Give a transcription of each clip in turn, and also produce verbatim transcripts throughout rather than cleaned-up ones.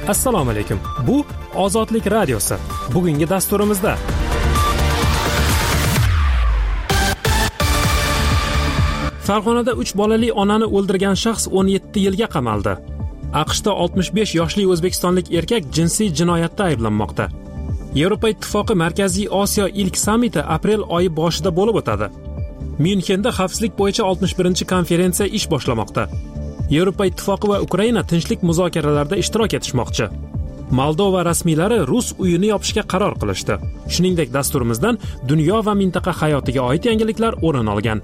Assalomu alaykum. Bu Ozodlik radiosi. Bugungi dasturimizda Farg'onada uch bolali onani o'ldirgan shaxs o'n yetti yilga qamaldi. AQShda oltmish besh yoshli o'zbekistonlik erkak jinsiy jinoyatda ayblanmoqda. Yevropa Ittifoqi Markaziy Osiyo ilk sammiti aprel oyi boshida bo'lib o'tadi. Myunxenda xavfsizlik bo'yicha oltmish birinchi konferensiya ish boshlamoqda. Yevropa Ittifoqi va Ukraina tinchlik muzokaralarida ishtirok etishmoqchi. Moldova rasmiylari Rus uyini yopishga qaror qilishdi. Shuningdek, dasturimizdan dunyo va mintaqa hayotiga oid yangiliklar o'rin olgan.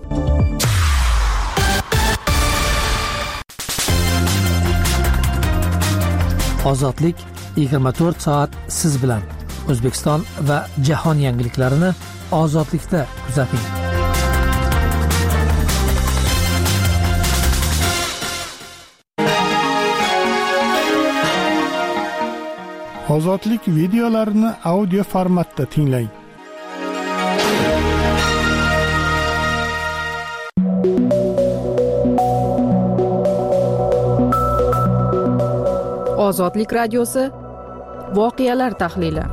Ozodlik yigirma to'rt soat siz bilan. O'zbekiston va jahon yangiliklarini Ozodlikda kuzating. Ozodlik videolarini audio formatda tinglang. Ozodlik radiosi voqealar tahlili.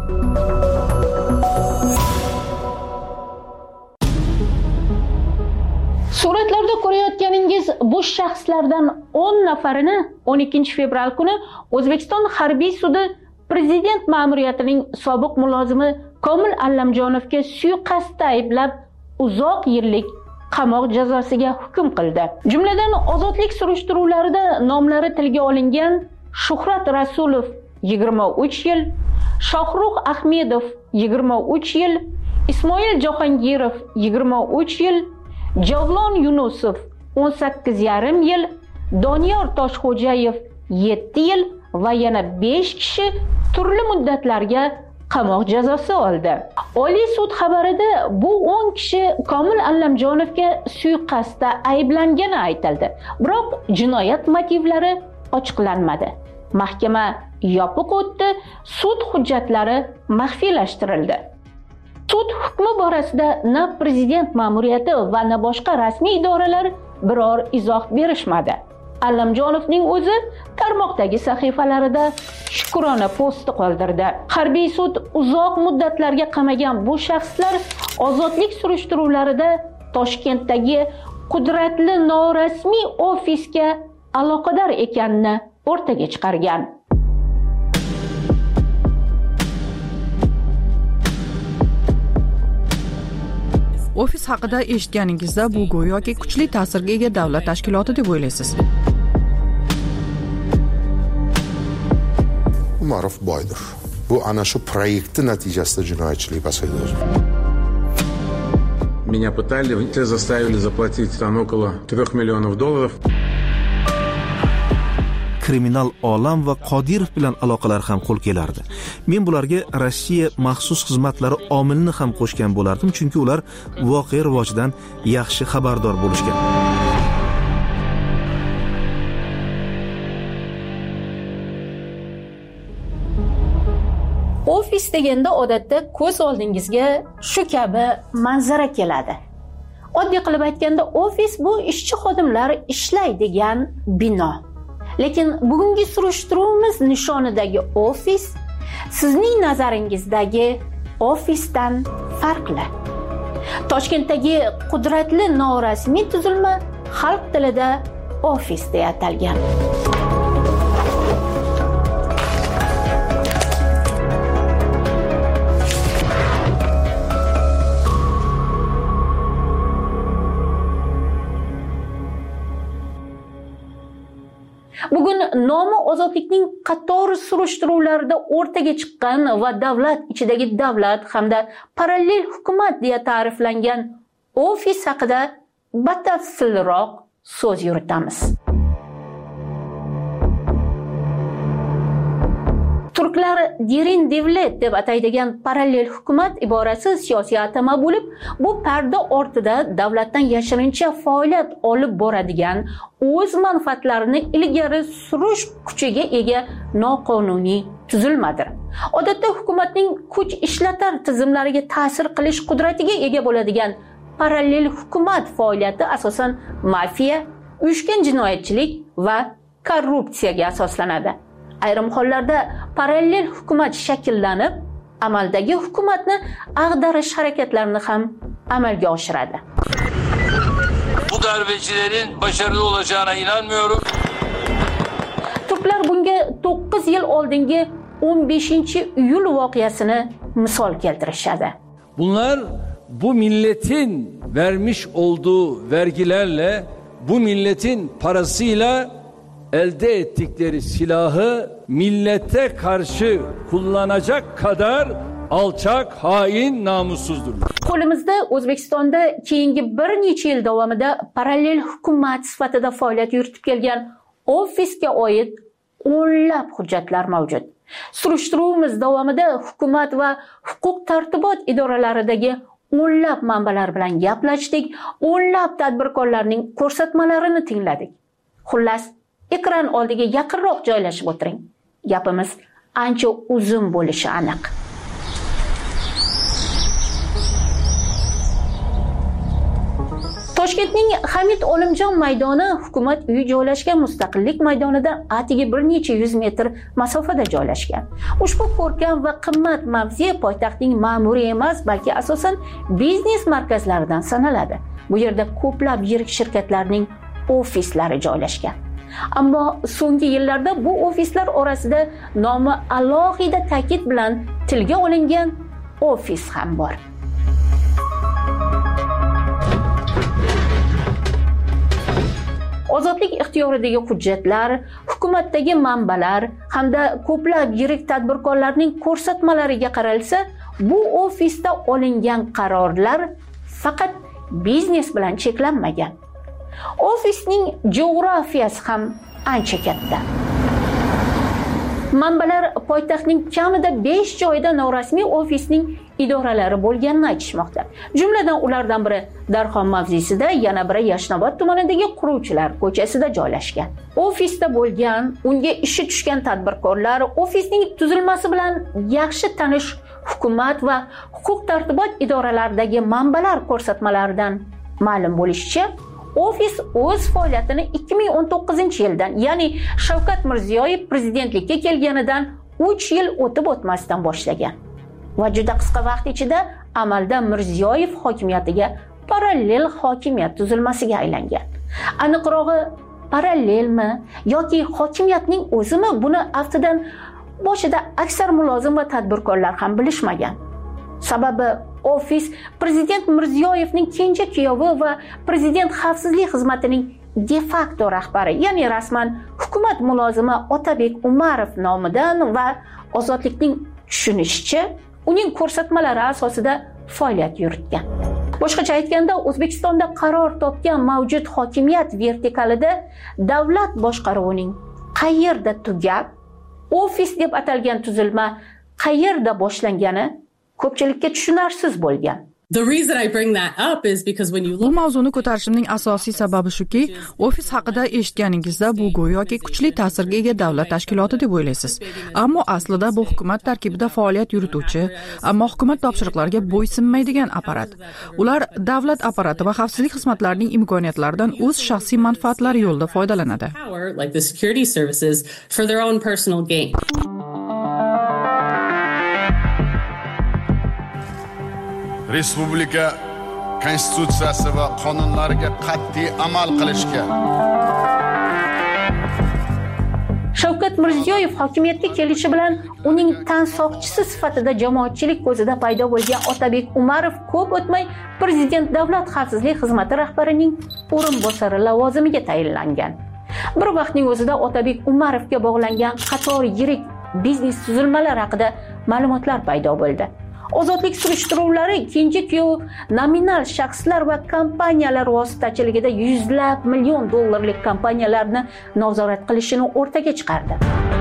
Suratlarda ko'rayotganingiz bu shaxslardan o'n nafarini o'n ikkinchi fevral kuni O'zbekiston harbiy sudi Prezident ma'muriyatining sobiq mulozimi Komil Allamjonovga suiqasdda ayblab uzoq yillik qamoq jazosiga hukm qildi. Jumladan ozodlik surishtiruvlarida nomlari tilga olingan Shuhrat Rasulov yigirma uch yil, Shohrux Ahmedov yigirma uch yil, Ismoil Jahongirov yigirma uch yil, Javlon Yunusov o'n sakkiz yarim yil, Doniyor Toshxo'jayev yetti yil va yana besh kishi turli muddatlarga qamoq jazosi oldi. Oliy sud xabarida bu o'n kishi Komil Allamjonovga suiqasdda ayblangani aytildi. Biroq jinoyat motivlari ochiqlanmadi. Mahkama yopiq o'tdi, sud hujjatlari maxfiylashtirildi. Sud hukmi borasida na prezident ma'muriyati va na boshqa rasmiy idoralar biror izoh berishmadi. Allamjonovning o'zi tarmoqdagi sahifalarida shukrona posti qoldirdi. Harbiy sud uzoq muddatlarga qamagan bu shaxslar ozodlik surishtiruvlarida Toshkentdagi qudratli norasmiy ofisga aloqador ekanini o'rtaga chiqargan. Ofis haqida eshitganingizda bu go'yoki kuchli ta'sirga ega davlat tashkiloti deb o'ylaysiz. Umarov boydir. Bu ana shu proyektning natijasida jinoyatchilik pasaydi. Меня пытали, заставили заплатить там около трех миллионов долларов. Kriminal olam va Qodirov bilan aloqalar ham qo'l kelardi. Men bularga Rossiya maxsus xizmatlari omilini ham qo'shgan bo'lardim, chunki ular voqea rivojidan yaxshi xabardor bo'lishgan. Ofis deganda odatda ko'z oldingizga shu kabi manzara keladi. Oddiy qilib aytganda, ofis bu ishchi xodimlar ishlaydigan bino. Lekin bugungi surishtiruvimiz nishonidagi ofis sizning nazaringizdagi ofisdan farqli. Toshkentdagi qudratli norasmiy tuzilma xalq tilida ofis deya atalgan. Bugun nomi ozodlikning qator surishtiruvlarida o'rtaga chiqqan va davlat ichidagi davlat hamda parallel hukumat deya ta'riflangan ofis haqida batafsilroq so'z yuritamiz. Turklar Derin Devlet deb ataydigan parallel hukumat iborasi siyosiy atama bo'lib, bu parda ortida davlatdan yashirincha faoliyat olib boradigan, o'z manfaatlarini ilgari surish kuchiga ega noqonuniy tuzilmadir. Odatda hukumatning kuch ishlatar tizimlariga ta'sir qilish qudratiga ega bo'ladigan parallel hukumat faoliyati asosan mafiya, uyushgan jinoyatchilik va korrupsiyaga asoslanadi. Ayrim hollarda parallel hukumat shakllanib, amaldagi hukumatni ag'darish harakatlarini ham amalga oshiradi. Bu darbecilerin başarılı olacağına inanmıyorum. Turklar bunga to'qqiz yil oldingi o'n beshinchi iyul voqeasini misol keltirishadi. Bunlar bu milletin vermiş olduğu vergilerle, bu milletin parasıyla elde ettikleri silahı millete karşı kullanacak kadar alçak, hain, namussuzdur. Qo'limizda O'zbekistonda keyingi bir necha yil davomida parallel hukumat sifatida faoliyat yuritib kelgan ofisga oid o'nlab hujjatlar mavjud. Surishtiruvimiz davomida hukumat va huquq tartibot idoralaridagi o'nlab manbalar bilan gaplashdik, o'nlab tadbirkorlarning ko'rsatmalarini tingladik. Xullas, ekran oldiga yaqinroq joylashib o'tiring. Gapimiz ancha uzun bo'lishi aniq. Toshkentning Hamid Olimjon maydoni hukumat uyi joylashgan Mustaqillik maydonidan atigi bir necha yuz metr masofada joylashgan. Ushbu ko'rkam va qimmat mavze poytaxtning ma'muriy emas, balki asosan biznes markazlaridan sanaladi. Bu yerda ko'plab yirik shirkatlarning ofislari joylashgan. Ammo so'nggi yillarda bu ofislar orasida nomi alohida ta'kid bilan tilga olingan ofis ham bor. Ozodlik ixtiyoridagi hujjatlar, hukumatdagi manbalar hamda ko'plab yirik tadbirkorlarning ko'rsatmalariga qaralsa, bu ofisda olingan qarorlar faqat biznes bilan cheklanmagan. Ofisning geografiyasi ham ancha katta. Manbalar poytaxtning kamida besh joyida norasmiy ofisning idoralari bo'lganini aytishmoqda. Jumladan ulardan biri Darxon mavzesida, yana biri Yashnobod tumanidagi Quruvchilar ko'chasida joylashgan. Ofisda bo'lgan, unga ishi tushgan tadbirkorlar ofisning tuzilmasi bilan yaxshi tanish hukumat va huquq tartibot idoralaridagi manbalar ko'rsatmalaridan ma'lum bo'lishicha, ofis o'z faoliyatini ikki ming o'n to'qqizinchi yildan, ya'ni Shavkat Mirziyoyev prezidentlikka kelganidan uch yil o'tib o'tmasdan boshlagan. Va juda qisqa vaqt ichida amalda Mirziyoyev hokimiyatiga parallel hokimiyat tuzilmasiga aylangan. Aniqrog'i, parallelmi yoki hokimiyatning o'zimi, buni aftidan boshida aksar mulozim va tadbirkorlar ham bilishmagan. Sababi ofis prezident Mirziyoyevning kenja kuyovi va prezident xavfsizlik xizmatining de facto rahbari, ya'ni rasman hukumat mulozimi Otabek Umarov nomidan va Ozodlikning tushunishicha uning ko'rsatmalari asosida faoliyat yuritgan. Boshqacha aytganda, O'zbekistonda qaror topgan mavjud hokimiyat vertikalida davlat boshqaruvining qayerda tugab, ofis deb atalgan tuzilma qayerda boshlangani ko'pchilikka tushunarsiz bo'lgan. The reason I bring that up is because when you Bu mavzuni ko'tarishimning asosiy sababi shuki, ofis haqida eshitganingizda bu go'yoki kuchli ta'sirga ega davlat tashkiloti deb o'ylaysiz. Ammo aslida bu hukumat tarkibida faoliyat yurituvchi, ammo hukumat topshiriqlariga bo'ysunmaydigan apparat. Ular davlat apparati va xavfsizlik xizmatlarining imkoniyatlaridan o'z shaxsiy manfaatlari yo'lida foydalanadi. Like the security services for their own personal gain. Respublika konstitutsiyasi va qonunlariga qat'iy amal qilishga. Shavkat Mirziyoyev hokimiyatga kelishi bilan uning tansoqchisi sifatida jamoatchilik ko'zida paydo bo'lgan Otabek Umarov ko'p o'tmay prezident davlat xavfsizlik xizmati rahbarining o'rinbosari lavozimiga tayinlangan. Bir vaqtning o'zida Otabek Umarovga bog'langan qator yirik biznes tuzilmalari haqida ma'lumotlar paydo bo'ldi. Ozodlik surishtiruvlari kenja kuyov nominal shaxslar va kompaniyalar vositachiligida yuzlab million dollarlik kompaniyalarni nazorat qilishini o'rtaga chiqardi.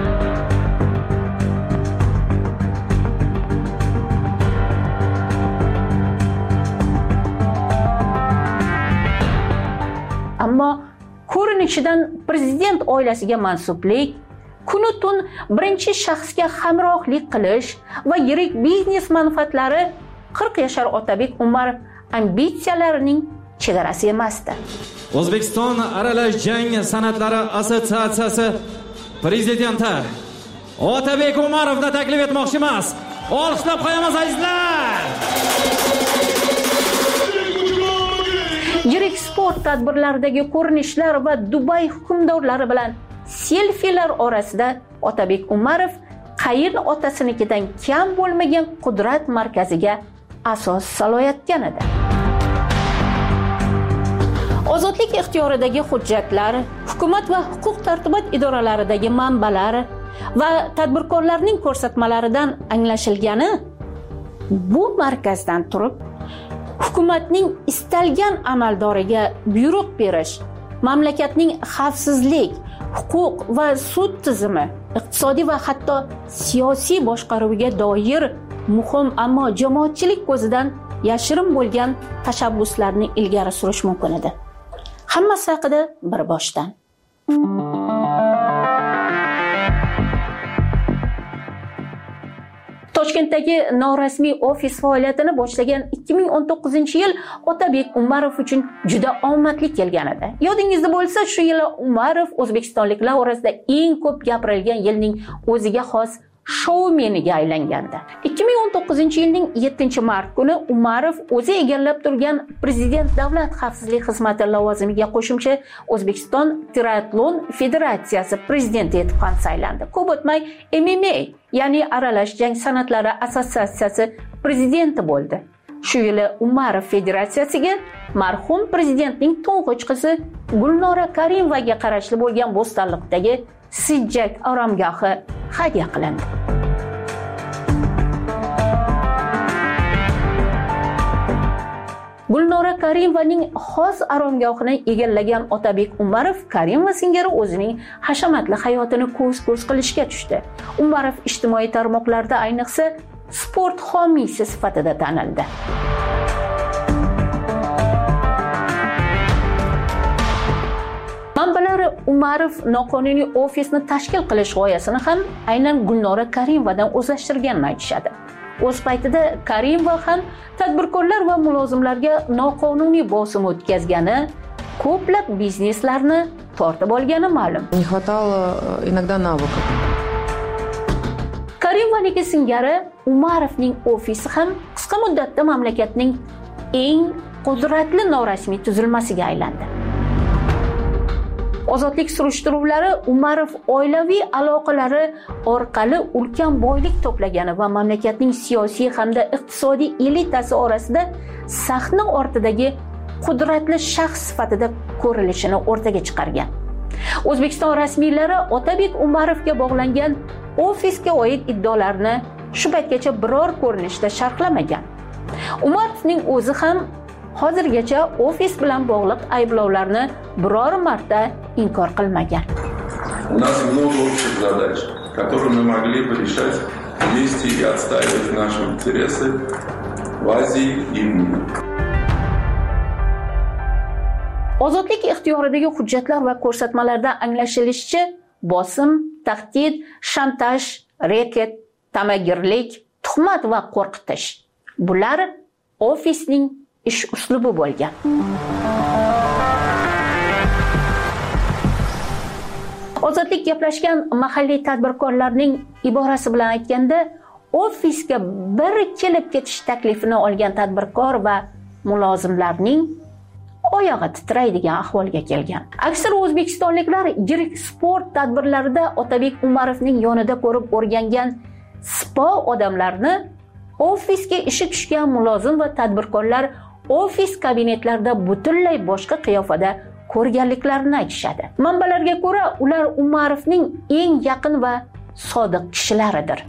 Ammo ko'rinishidan prezident oilasiga mansublik, kunu tun birinchi shaxsga hamrohlik qilish va yirik biznes manfaatlari qirq yashar Otabek Umarov ambitsiyalarining chegarasi emasdi. O'zbekiston aralash jang san'atlari assotsiatsiyasi prezidenti Otabek Umarovni taklif etmoqchimiz. Olqishlab qo'yamiz azizlar. Yirik sport tadbirlaridagi ko'rinishlar va Dubay hukmdorlari bilan selfilar orasida Otabek Umarov qayin otasinikidan kam bo'lmagan qudrat markaziga asos solayotgan edi. Ozodlik ixtiyoridagi hujjatlar, hukumat va huquq tartibot idoralaridagi manbalar va tadbirkorlarning ko'rsatmalaridan anglashilgani, bu markazdan turib hukumatning istalgan amaldoriga buyruq berish, mamlakatning xavfsizlik, huquq va sud tizimi, iqtisodiy va hatto siyosiy boshqaruviga doir muhim, ammo jamoatchilik ko'zidan yashirin bo'lgan tashabbuslarni ilgari surish mumkin edi. Hammasi haqida bir boshdan. Toshkentdagi norasmiy ofis faoliyatini boshlagan ikki ming o'n to'qqizinchi yil Otabek Umarov uchun juda omadli kelgan edi. Yodingizda bo'lsa, shu yili Umarov o'zbekistonliklar orasida eng ko'p gapirilgan yilning o'ziga xos shoumeniga aylangandi. ikki ming o'n to'qqizinchi yilning yettinchi mart kuni Umarov o'zi egallab turgan Prezident Davlat xavfsizlik xizmati lavozimiga qo'shimcha O'zbekiston Triatlon Federatsiyasi prezidenti etib ham saylandi. Ko'p o'tmay M M A, ya'ni aralash jang san'atlari assotsiatsiyasi prezidenti bo'ldi. Shu yili Umarov federatsiyasiga marhum prezidentning to'ng'ich qizi Gulnora Karimovaga qarashli bo'lgan Bo'stonliqdagi Sijjak oromgohi hadya qilindi. Gulnora Karimovaning xos oromgohini egallagan Otabek Umarov Karimova singari o'zining hashamatli hayotini ko'z-ko'z qilishga tushdi. Umarov ijtimoiy tarmoqlarda ayniqsa sport homiysi sifatida tanildi. Manbalar Umarov noqonuniy ofisni tashkil qilish g'oyasini ham aynan Gulnora Karimovadan o'zlashtirganini aytishadi. O'z paytida Karimova ham tadbirkorlar va mulozimlarga noqonuniy bosim o'tkazgani, ko'plab bizneslarni tortib olgani ma'lum. Не хватало иногда навыков. Karimovaning singari Umarovning ofisi ham qisqa muddatda mamlakatning eng qudratli norasmiy tuzilmasiga aylandi. Ozodlik surishtiruvlari Umarov oilaviy aloqalari orqali ulkan boylik to'plagani va mamlakatning siyosiy hamda iqtisodiy elitasi orasida sahna ortidagi qudratli shaxs sifatida ko'rilishini o'rtaga chiqargan. O'zbekiston rasmiylari Otabek Umarovga bog'langan ofisga oid iddaolarni shu paytgacha biror ko'rinishda sharhlamagan. Umarovning o'zi ham hozirgacha ofis bilan bog'liq ayblovlarni biror marta inkor qilmagan. У нас много общих задач, которые мы могли бы решать вместе и отстаивать наши интересы в Азии и в мире. Ozodlik ixtiyoridagi hujjatlar va ko'rsatmalarda anglashilishicha, bosim, tahdid, shantaj, reket, tamagirlik, tuhmat va qo'rqitish bular ofisning ish uslubi bo'lgan. Ozodlik gaplashgan mahalliy tadbirkorlarning iborasi bilan aytganda, ofisga bir kelib ketish taklifini olgan tadbirkor va mulozimlarning oyog'i titraydigan ahvolga kelgan. Aksar o'zbekistonliklar yirik sport tadbirlarida Otabek Umarovning yonida ko'rib o'rgangan spa odamlarni ofisga ishi tushgan mulozim va tadbirkorlar ofis kabinetlarida butunlay boshqa qiyofada ko'rganliklarini aytishadi. Manbalarga ko'ra, ular Umarovning eng yaqin va sodiq kishilaridir.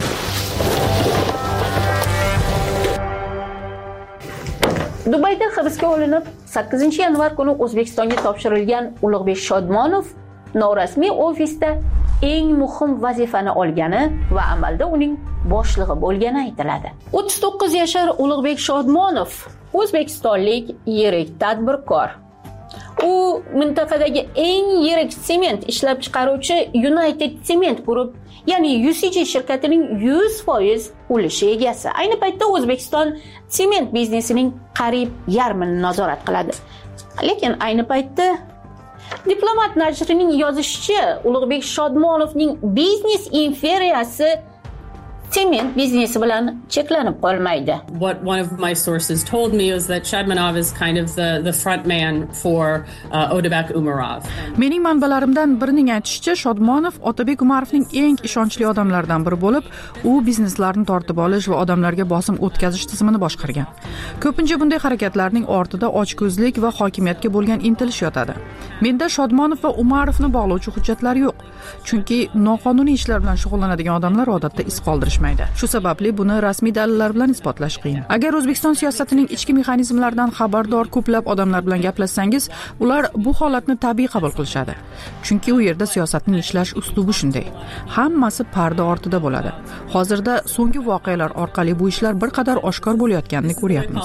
Dubayda hibsga olinib, sakkizinchi yanvar kuni O'zbekistonga topshirilgan Ulug'bek Shodmonov norasmiy ofisda eng muhim vazifani olgani va amalda uning boshlig'i bo'lgani aytiladi. o'ttiz to'qqiz yashar Ulug'bek Shodmonov o'zbekistonlik yirik tadbirkor. U mintaqadagi eng yirik sement ishlab chiqaruvchi United Cement Group, ya'ni U C G shirkatining yuz foiz ulushi egasi. Ayni paytda O'zbekiston sement biznesining qariyb yarmini nazorat qiladi. Lekin ayni paytda Diplomat nashrining yozishicha, Ulug'bek Shodmonovning biznes imperiyasi sement biznesi bilan cheklanib qolmaydi. What one of my sources told me was that Shadmanov is kind of the the front man for uh, Otabek Umarov. Mening manbalarimdan birining aytishicha, Shodmonov Otabek Umarovning eng ishonchli odamlaridan biri bo'lib, u bizneslarni tortib olish va odamlarga bosim o'tkazish tizimini boshqargan. Ko'pincha bunday harakatlarning ortida ochko'zlik va hokimiyatga bo'lgan intilish yotadi. Menda Shodmonov va Umarovni bog'lovchi hujjatlar yo'q, chunki noqonuniy ishlar bilan shug'ullanadigan odamlar odatda iz qoldirish Shu sababli buni rasmiy dalillar bilan isbotlash qiyin. Agar O'zbekiston siyosatining ichki mexanizmlaridan xabardor ko'plab odamlar bilan gaplashsangiz, ular bu holatni tabiiy qabul qilishadi. Chunki u yerda siyosatning ishlash uslubi shunday. Hammasi parda ortida bo'ladi. Hozirda so'nggi voqealar orqali bu ishlar bir qadar oshkor bo'layotganini ko'ryapmiz.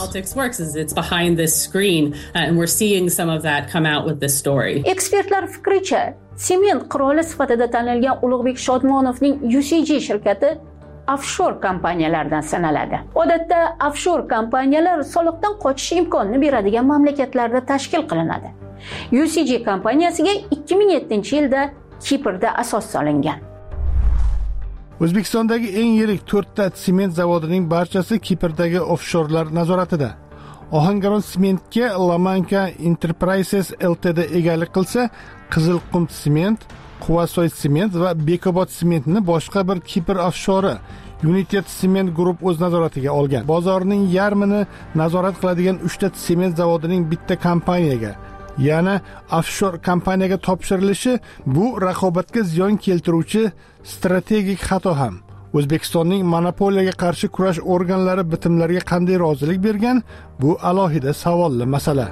Ekspertlar fikricha, sement qiroli sifatida tanilgan Ulug'bek Shodmonovning U C G shirkati offshore kompaniyalardan sanaladi. Odatda offshore kompaniyalar soliqdan qochish imkonini beradigan mamlakatlarda tashkil qilinadi. U C G kompaniyasiga ikki ming yettinchi yilda Kiprda asos solingan. O'zbekistondagi eng yirik to'rtta sement zavodining barchasi Kiprdagi offshorlar nazoratida. Ohangaron sementga Lamanka Enterprises Ltd egalik qilsa, Qizilqum sement, Quvasoy sement va Bekobod sementni boshqa bir Kipr offshori United Cement Group o'z nazoratiga olgan. Bozorning yarmini nazorat qiladigan uchta sement zavodining bitta kompaniyaga, yana offshore kompaniyaga topshirilishi bu raqobatga ziyon keltiruvchi strategik xato ham. O'zbekistonning monopoliyaga qarshi kurash organlari bitimlarga qanday rozilik bergan? Bu alohida savolli masala.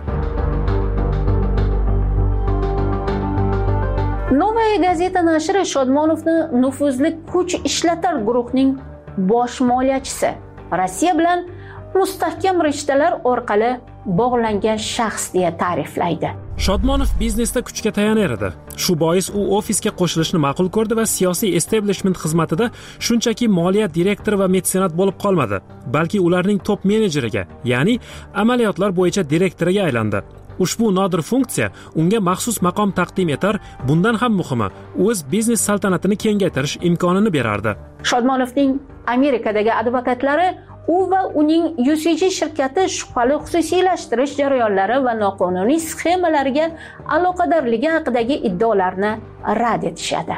Novaya gazeta nashri Shodmonovni nufuzli kuch ishlatar guruhning bosh moliyachisi, Rossiya bilan mustahkam rishtalar orqali bog'langan shaxs deya ta'riflaydi. Shodmonov biznesda kuchga tayanar edi. Shu bois u ofisga qo'shilishni ma'qul ko'rdi va siyosiy establishment xizmatida shunchaki moliya direktori va metsenat bo'lib qolmadi, balki ularning top menejeriga, ya'ni amaliyotlar bo'yicha direktoriga aylandi. Ushbu nodir funksiya unga maxsus maqom taqdim etar, bundan ham muhimi, o'z biznes saltanatini kengaytirish imkonini berardi. Shodmonovning Amerikadagi advokatlari u va uning U C G shirkati shubhali xususiylashtirish jarayonlari va noqonuniy sxemalarga aloqadorligi haqidagi iddaolarni rad etishadi.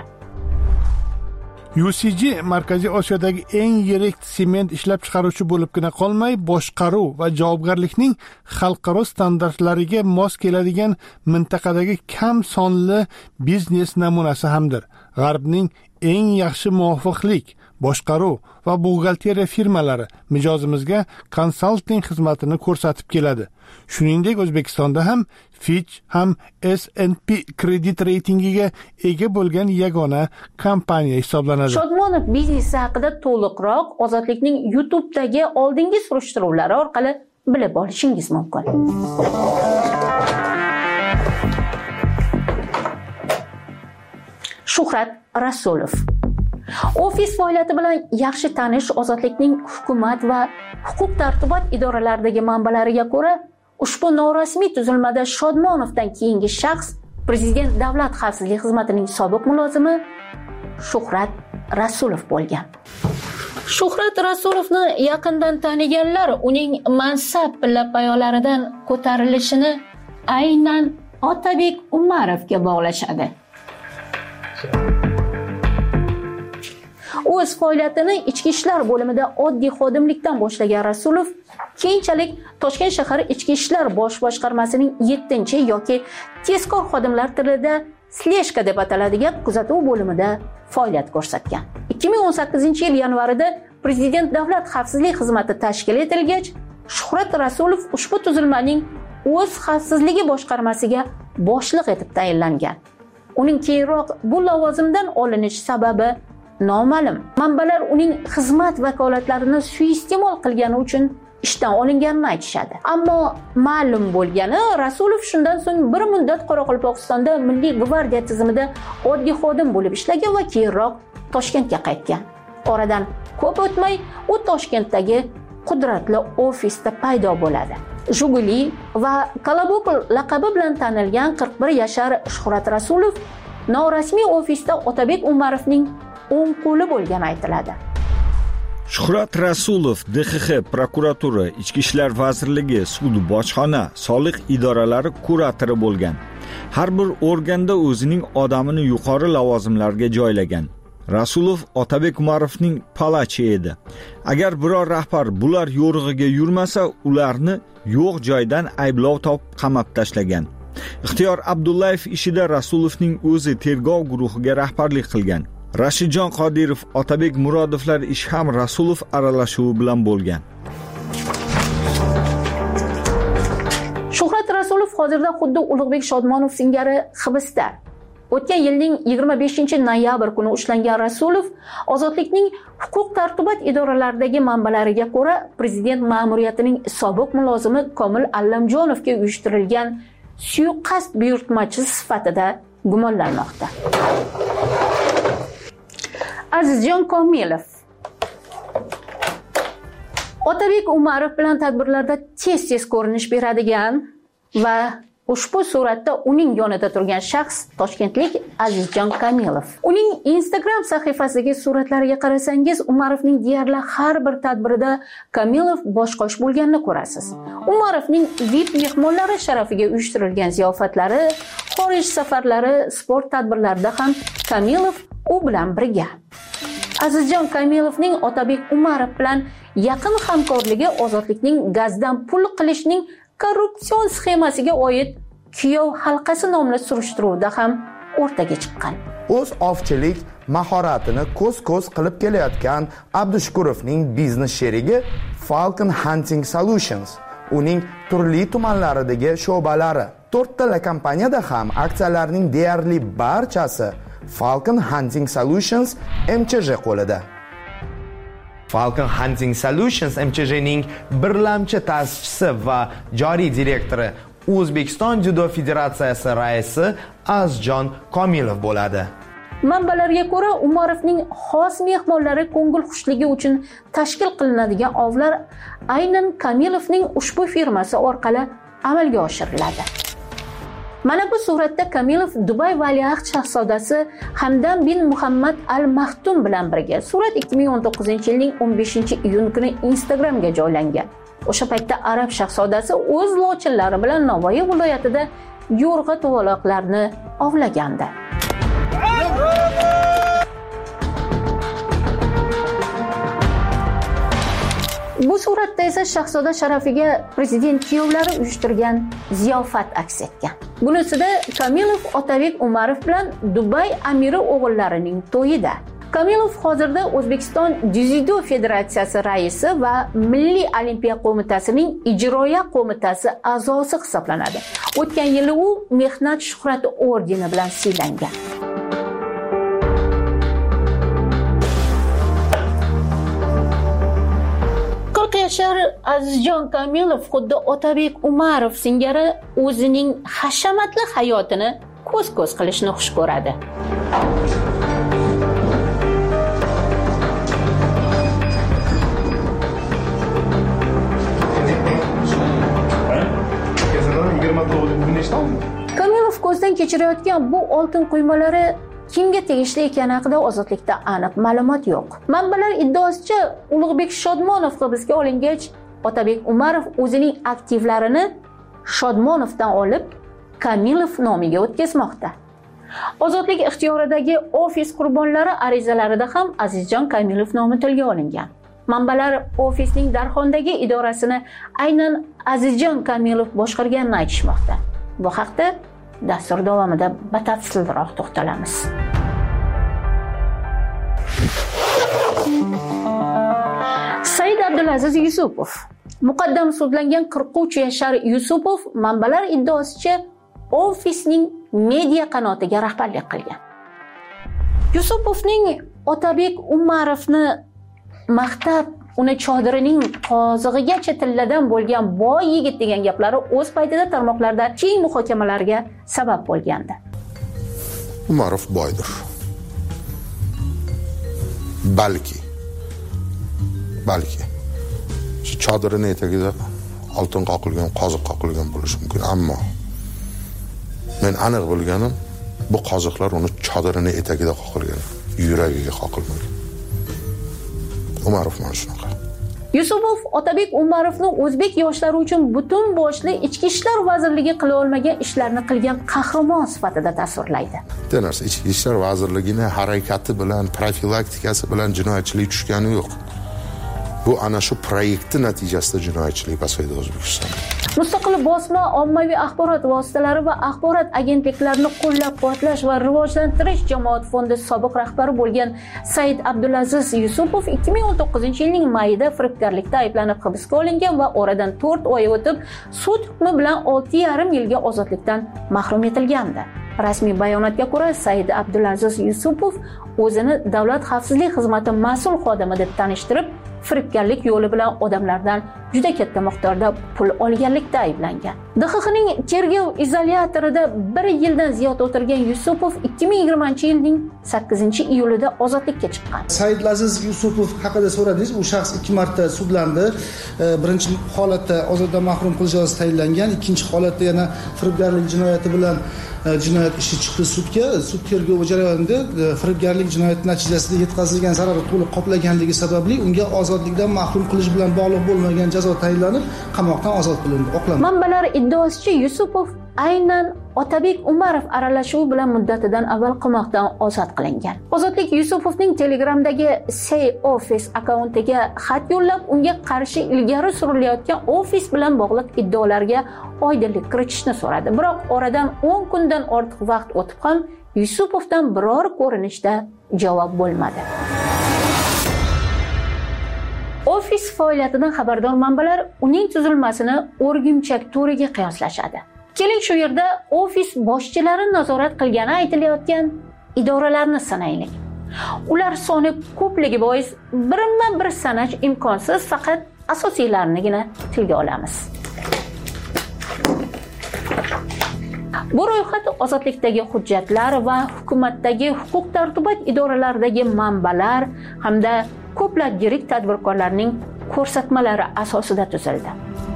U C G Markaziy Osiyodagi eng yirik sement ishlab chiqaruvchi bo'libgina qolmay, boshqaruv va javobgarlikning xalqaro standartlariga mos keladigan mintaqadagi kam sonli biznes namunasi hamdir. G'arbning eng yaxshi muvofiqlik, boshqaruv va buxgalteriya firmalari mijozimizga konsalting xizmatini ko'rsatib keladi. Shuningdek, O'zbekistonda ham Fitch ham S and P kredit reytingiga ega bo'lgan yagona kompaniya hisoblanadi. Shodmonov biznesi haqida to'liqroq Ozodlikning YouTube'dagi oldingi surishtiruvlari orqali bilib olishingiz mumkin. Shuhrat Rasulov. Ofis faoliyati bilan yaxshi tanish Ozodlikning hukumat va huquq tartibot idoralaridagi manbalariga ko'ra, ushbu norasmiy tuzilmada Shodmonovdan keyingi shaxs Prezident Davlat xavfsizlik xizmatining sobiq mulozimi Shuhrat Rasulov bo'lgan. Shuhrat Rasulovni yaqindan taniganlar uning mansab pilla-payolaridan ko'tarilishini aynan Otabek Umarovga bog'lashadi. O'z faoliyatini ichki ishlar bo'limida oddiy xodimlikdan boshlagan Rasulov keyinchalik Toshkent shahar ichki ishlar bosh boshqarmasining yettinchi yoki tezkor xodimlar tilida sleshka deb ataladigan kuzatuv bo'limida faoliyat ko'rsatgan. ikki ming o'n sakkizinchi yil yanvarida Prezident Davlat xavfsizlik xizmati tashkil etilgach, Shuhrat Rasulov ushbu tuzilmaning o'z xavfsizligi boshqarmasiga boshliq etib tayinlangan. Uning keyinroq bu lavozimdan olinish sababi noma'lum. Manbalar uning xizmat vakolatlarini suiiste'mol qilgani uchun ishdan olinganini aytishadi. Ammo ma'lum bo'lgani, Rasulov shundan so'ng bir muddat Qoraqalpog'istonda Milliy gvardiya tizimida oddiy xodim bo'lib ishlagan va keyinroq Toshkentga qaytgan. Oradan ko'p o'tmay u Toshkentdagi qudratli ofisda paydo bo'ladi. Juguli va Kolobok laqabi bilan tanilgan qirq bir yashar Shuhrat Rasulov norasmiy ofisda Otabek Umarovning o'ng qo'li bo'lgani aytiladi. Shuhrat Rasulov D X X, prokuratura, Ichki ishlar vazirligi, sud, bojxona, soliq idoralari kuratori bo'lgan. Har bir organda o'zining odamini yuqori lavozimlarga joylagan. Rasulov Otabek Umarovning palachi edi. Agar biror rahbar bular yo'rig'iga yurmasa, ularni yo'q joydan ayblov topib qamab tashlagan. Ixtiyor Abdullayev ishida Rasulovning o'zi tergov guruhiga rahbarlik qilgan. Rashidjon Qodirov, Otabek Murodovlar ishi ham Rasulov aralashuvi bilan bo'lgan. Shuhrat Rasulov hozirda xuddi Ulug'bek Shodmonov singari hibsda. O'tgan yilning yigirma beshinchi noyabr kuni ushlangan Rasulov ozodlikning huquq tartibot idoralaridagi manbalariga ko'ra prezident ma'muriyatining sobiq mulozimi Komil Allamjonovga uyushtirilgan suiqasd buyurtmachisi sifatida gumonlanmoqda. Azizjon Komilov Otabek Umarov bilan tadbirlarda tez-tez ko'rinish beradigan va ushbu suratda uning yonida turgan shaxs toshkentlik Azizjon Komilov. Uning Instagram sahifasidagi suratlariga qarasangiz, Umarovning deyarli har bir tadbirida Komilov boshqosh bo'lganini ko'rasiz. Umarovning V I P mehmonlari sharafiga uyushtirilgan ziyofatlari, xorij safarlari, sport tadbirlarida ham Komilov u bilan birga. Azizjon Komilovning Otabek Umarov bilan yaqin hamkorligi ozodlikning gazdan pul qilishning korrupsion sxemasiga oid kuyov halqasi nomli surishtiruvda ham o'rtaga chiqqan. O'z ovchilik mahoratini ko'z-ko'z qilib kelayotgan Abdushukurovning biznes sherigi Falcon Hunting Solutions, uning turli tumanlaridagi sho'balari, to'rttala kompaniyada ham aksiyalarning deyarli barchasi Falcon Hunting Solutions M Ch J qo'lida. Falcon Hunting Solutions M Ch J'ning birlamchi ta'sischisi va joriy direktori, O'zbekiston Judo Federatsiyasi raisi Azizjon Komilov bo'ladi. Manbalarga ko'ra, Umarovning xos mehmonlari ko'ngilxushligi uchun tashkil qilinadigan ovlar aynan Komilovning ushbu firmasi orqali amalga oshiriladi. Mana bu suratda Komilov Dubay valiahd shahzodasi Hamdam bin Muhammad Al Maxtum bilan birga. Surat ikki ming o'n to'qqizinchi yilning o'n beshinchi iyun kuni Instagramga joylangan. O'sha paytda arab shahzodasi o'z lochinlari bilan Navoiy viloyatida yo'rg'a tuvaloqlarni ovlagandi. Bu suratda esa shahzoda sharafiga prezident kuyovlari uyushtirgan ziyofat aks etgan. Bunisida Komilov Otabek Umarov bilan Dubay amiri o'g'illarining to'yida. Komilov hozirda O'zbekiston Dzyudo Federatsiyasi raisi va Milliy olimpiya qo'mitasining ijroiya qo'mitasi a'zosi hisoblanadi. O'tgan yili u Mehnat shuhrati ordeni bilan siylangan. Yashar Azizjon Komilov xuddi Otabek Umarov singari o'zining hashamatli hayotini ko'z-ko'z qilishni xush ko'radi. Komilov ko'zdan kechirayotgan bu oltin quymalari kimga tegishli ekani haqida ozodlikda aniq ma'lumot yo'q. Manbalar iddaosicha Ulug'bek Shodmonov hibsga olingach, Otabek Umarov o'zining aktivlarini Shodmonovdan olib Komilov nomiga o'tkazmoqda. Ozodlik ixtiyoridagi ofis qurbonlari arizalarida ham Azizjon Komilov nomi tilga olingan. Manbalar ofisning Darxondagi idorasini aynan Azizjon Komilov boshqarganini aytishmoqda. Bu haqda dastur davomida batafsilroq to'xtalamiz. Said Abdulaziz Yusupov. Muqaddam sudlangan qirq uch yashar Yusupov manbalar iddaosicha ofisning media qanotiga rahbarlik qilgan. Yusupovning Otabek Umarovni maqtab, uni chodirining qozig'igacha tilladan bo'lgan boy yigit degan gaplari o'z paytida tarmoqlarda keng muhokamalarga sabab bo'lgandi. Umarov boydir. Balki balki shu chodirini etagida oltin qoqilgan, qoziq qoqilgan bo'lishi mumkin, ammo men aniq bilganim bu qoziqlar uni chodirini etagida qoqilgan, yuragiga qoqilmagan. Umarov mana shunaqa. Yusupov Otabek Umarovning o'zbek yoshlari uchun butun boshli ichki ishlar vazirligi qila olmagan ishlarni qilgan qahramon sifatida tasvirlaydi. Bitta narsa, ichki ishlar vazirligining harakati bilan, profilaktikasi bilan jinoyatchilik tushgani yo'q. Bu ana shu proyektning natijasida jinoyatchilik pasaydi O'zbekistonda. Mustaqil bosma, ommaviy axborot vositalari va axborot agentliklarini qo'llab-quvvatlash va rivojlantirish jamoat fondi sobiq rahbari bo'lgan Said Abdulaziz Yusupov ikki ming o'n to'qqizinchi yilning mayida firibgarlikda ayblanib hibsga olingan va oradan to'rt oy o'tib sud hukmi bilan olti yarim yilga ozodlikdan mahrum etilgandi. Rasmiy bayonotga ko'ra, Said Abdulaziz Yusupov o'zini Davlat xavfsizlik xizmati mas'ul xodimi deb tanishtirib, firibgarlik yo'li bilan odamlardan juda katta miqdorda pul olganlikda ayblangan. D X X'ning tergov izolyatorida bir yildan ziyod o'tirgan Yusupov ikki ming yigirmanchi yilning sakkizinchi iyulida ozodlikka chiqqan. Saidlaziz Yusupov haqida so'radingiz. U shaxs ikki marta sudlandi. Birinchi holatda ozoddan mahrum qilish jazosi tayinlangan, ikkinchi holatda yana firibgarlik jinoyati bilan jinoyat ishi chiqdi sudga. Sud tergovi jarayonida firibgarlik jinoyati natijasida yetkazilgan zararni to'liq qoplaganligi sababli unga ozodlikdan mahrum qilish bilan bog'liq bo'lmagan jazo tayinlanib, qamoqdan ozod qilindi. Oqlandi. Manbalar iddaosicha Yusupov aynan Otabek Umarov aralashuvi bilan muddatidan avval qamoqdan ozod qilingan. Ozodlik Yusupovning Telegramdagi Say Office akkauntiga xat yo'llab, unga qarshi ilgari surilayotgan ofis bilan bog'liq iddaolarga oydinlik kiritishni so'radi. Biroq oradan o'n kundan ortiq vaqt o'tib ham Yusupovdan biror ko'rinishda javob bo'lmadi. Ofis faoliyatidan xabardor manbalar uning tuzilmasini O'rgimchak to'riga qiyoslashadi. Keling shu yerda ofis boshchilari nazorat qilgani aytilayotgan idoralarni sanaylik. Ular soni ko'pligi bois birma-bir sanash imkonsiz, faqat asosiylarinigina tilga olamiz. Bu ro'yxat ozodlikdagi hujjatlar va hukumatdagi huquq-tartibot idoralaridagi manbalar hamda ko'plab yirik tadbirkorlarning ko'rsatmalari asosida tuzildi.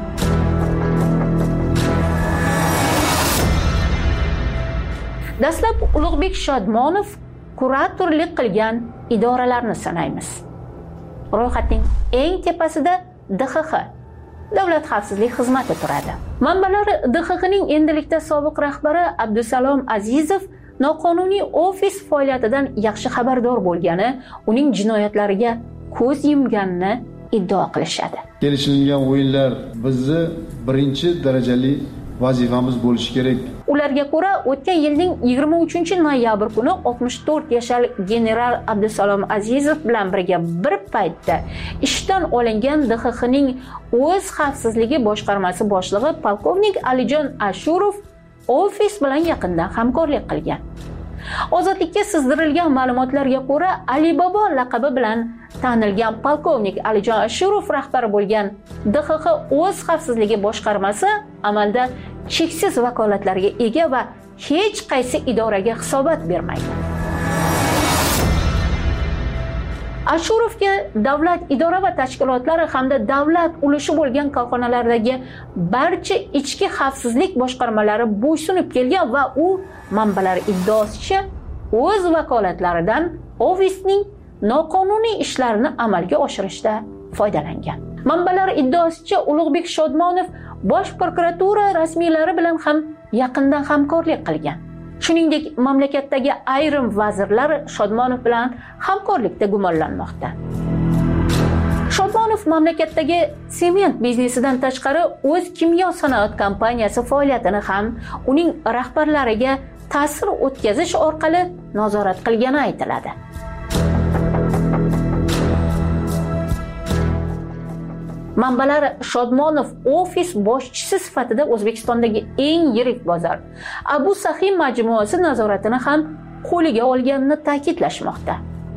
Dastlab Ulug'bek Shodmonov kuratorlik qilgan idoralarni sanaymiz. Ro'yxatning eng tepasida D X X, Davlat xavfsizlik xizmati turadi. Manbalar D X X'ning endilikda sobiq rahbari Abdusalom Azizov noqonuniy ofis faoliyatidan yaxshi xabardor bo'lgani, uning jinoyatlariga ko'z yumganini iddao qilishadi. Kelishilgan o'yinlar bizni birinchi darajali vazifamiz bo'lishi kerak. Ularga ko'ra, o'tgan yilning yigirma uchinchi noyabr kuni oltmish to'rt yoshli general Abdusalom Azizov bilan birga bir paytda ishdan olingan D X X'ning o'z xavfsizligi boshqarmasi boshlig'i polkovnik Alijon Ashurov ofis bilan yaqindan hamkorlik qilgan. Ozodlikka sizdirilgan ma'lumotlarga ko'ra, Alibaba laqabi bilan tanilgan polkovnik Alijon Ashurov rahbari bo'lgan D X X o'z xavfsizligi boshqarmasi amalda cheksiz vakolatlarga ega va hech qaysi idoraga hisobot bermaydi. Ashurovga davlat idora va tashkilotlari hamda davlat ulushi bo'lgan korxonalardagi barcha ichki xavfsizlik boshqarmalari bo'ysunib kelgan va u manbalar iddaosicha o'z vakolatlaridan ofisning noqonuniy ishlarini amalga oshirishda foydalangan. Manbalar iddaosicha Ulug'bek Shodmonov Bosh prokuratura rasmiylari bilan ham yaqindan hamkorlik qilgan. Shuningdek, mamlakatdagi ayrim vazirlar Shodmonov bilan hamkorlikda gumonlanmoqda. Shodmonov mamlakatdagi sement biznesidan tashqari o'z kimyo sanoat kompaniyasi faoliyatini ham uning rahbarlariga ta'sir o'tkazish orqali nazorat qilgani aytiladi. Manbalar Shodmonov ofis boshchisi sifatida O'zbekistondagi eng yirik bozor Abu Sahi majmuasi nazoratini ham qo'liga olganini ta'kidlashmoqda.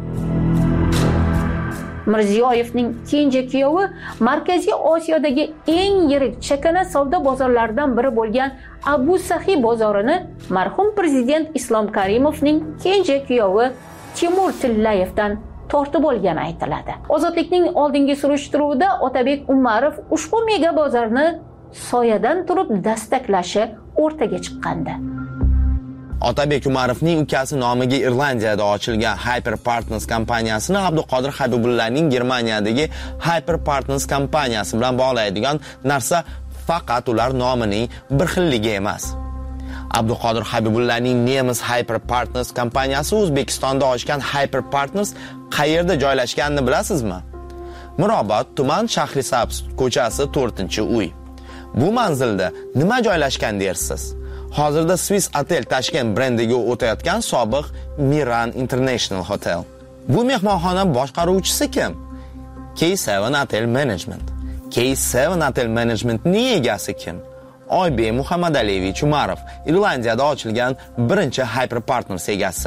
Mirziyoyevning kenja kuyovi Markaziy Osiyodagi eng yirik chakana savdo bozorlaridan biri bo'lgan Abu Sahi bozorini marhum prezident Islom Karimovning kenja kuyovi Timur Tillayevdan tortib olgani aytiladi. Ozodlikning oldingi surishtiruvida Otabek Umarov ushbu mega bozorni soyadan turib dastaklashi o'rtaga chiqqandi. Otabek Umarovning ukasi nomiga Irlandiyada ochilgan Hyper Partners kompaniyasini Abduqodir Habibullaning Germaniyadagi Hyper Partners kompaniyasi bilan bog'laydigan narsa faqat ular nomining bir xilligi emas. Abduqodir Habibullaning Nemis Hyper Partners kompaniyasi O'zbekistonda ochgan Hyper Partners qayerda joylashganini bilasizmi? Mirobod tuman Shahrisabz ko'chasi to'rtinchi uy. Bu manzilda nima joylashgan dersiz? Hozirda Swiss Hotel Tashkent brendiga o'tayotgan sobiq Miran International Hotel. Bu mehmonxona boshqaruvchisi kim? K seven Hotel Management. K seven Hotel Managementning egasi kim? Oybek Muhammadaliyevich Umarov, Irlandiyada ochilgan birinchi Hyper Partners egasi.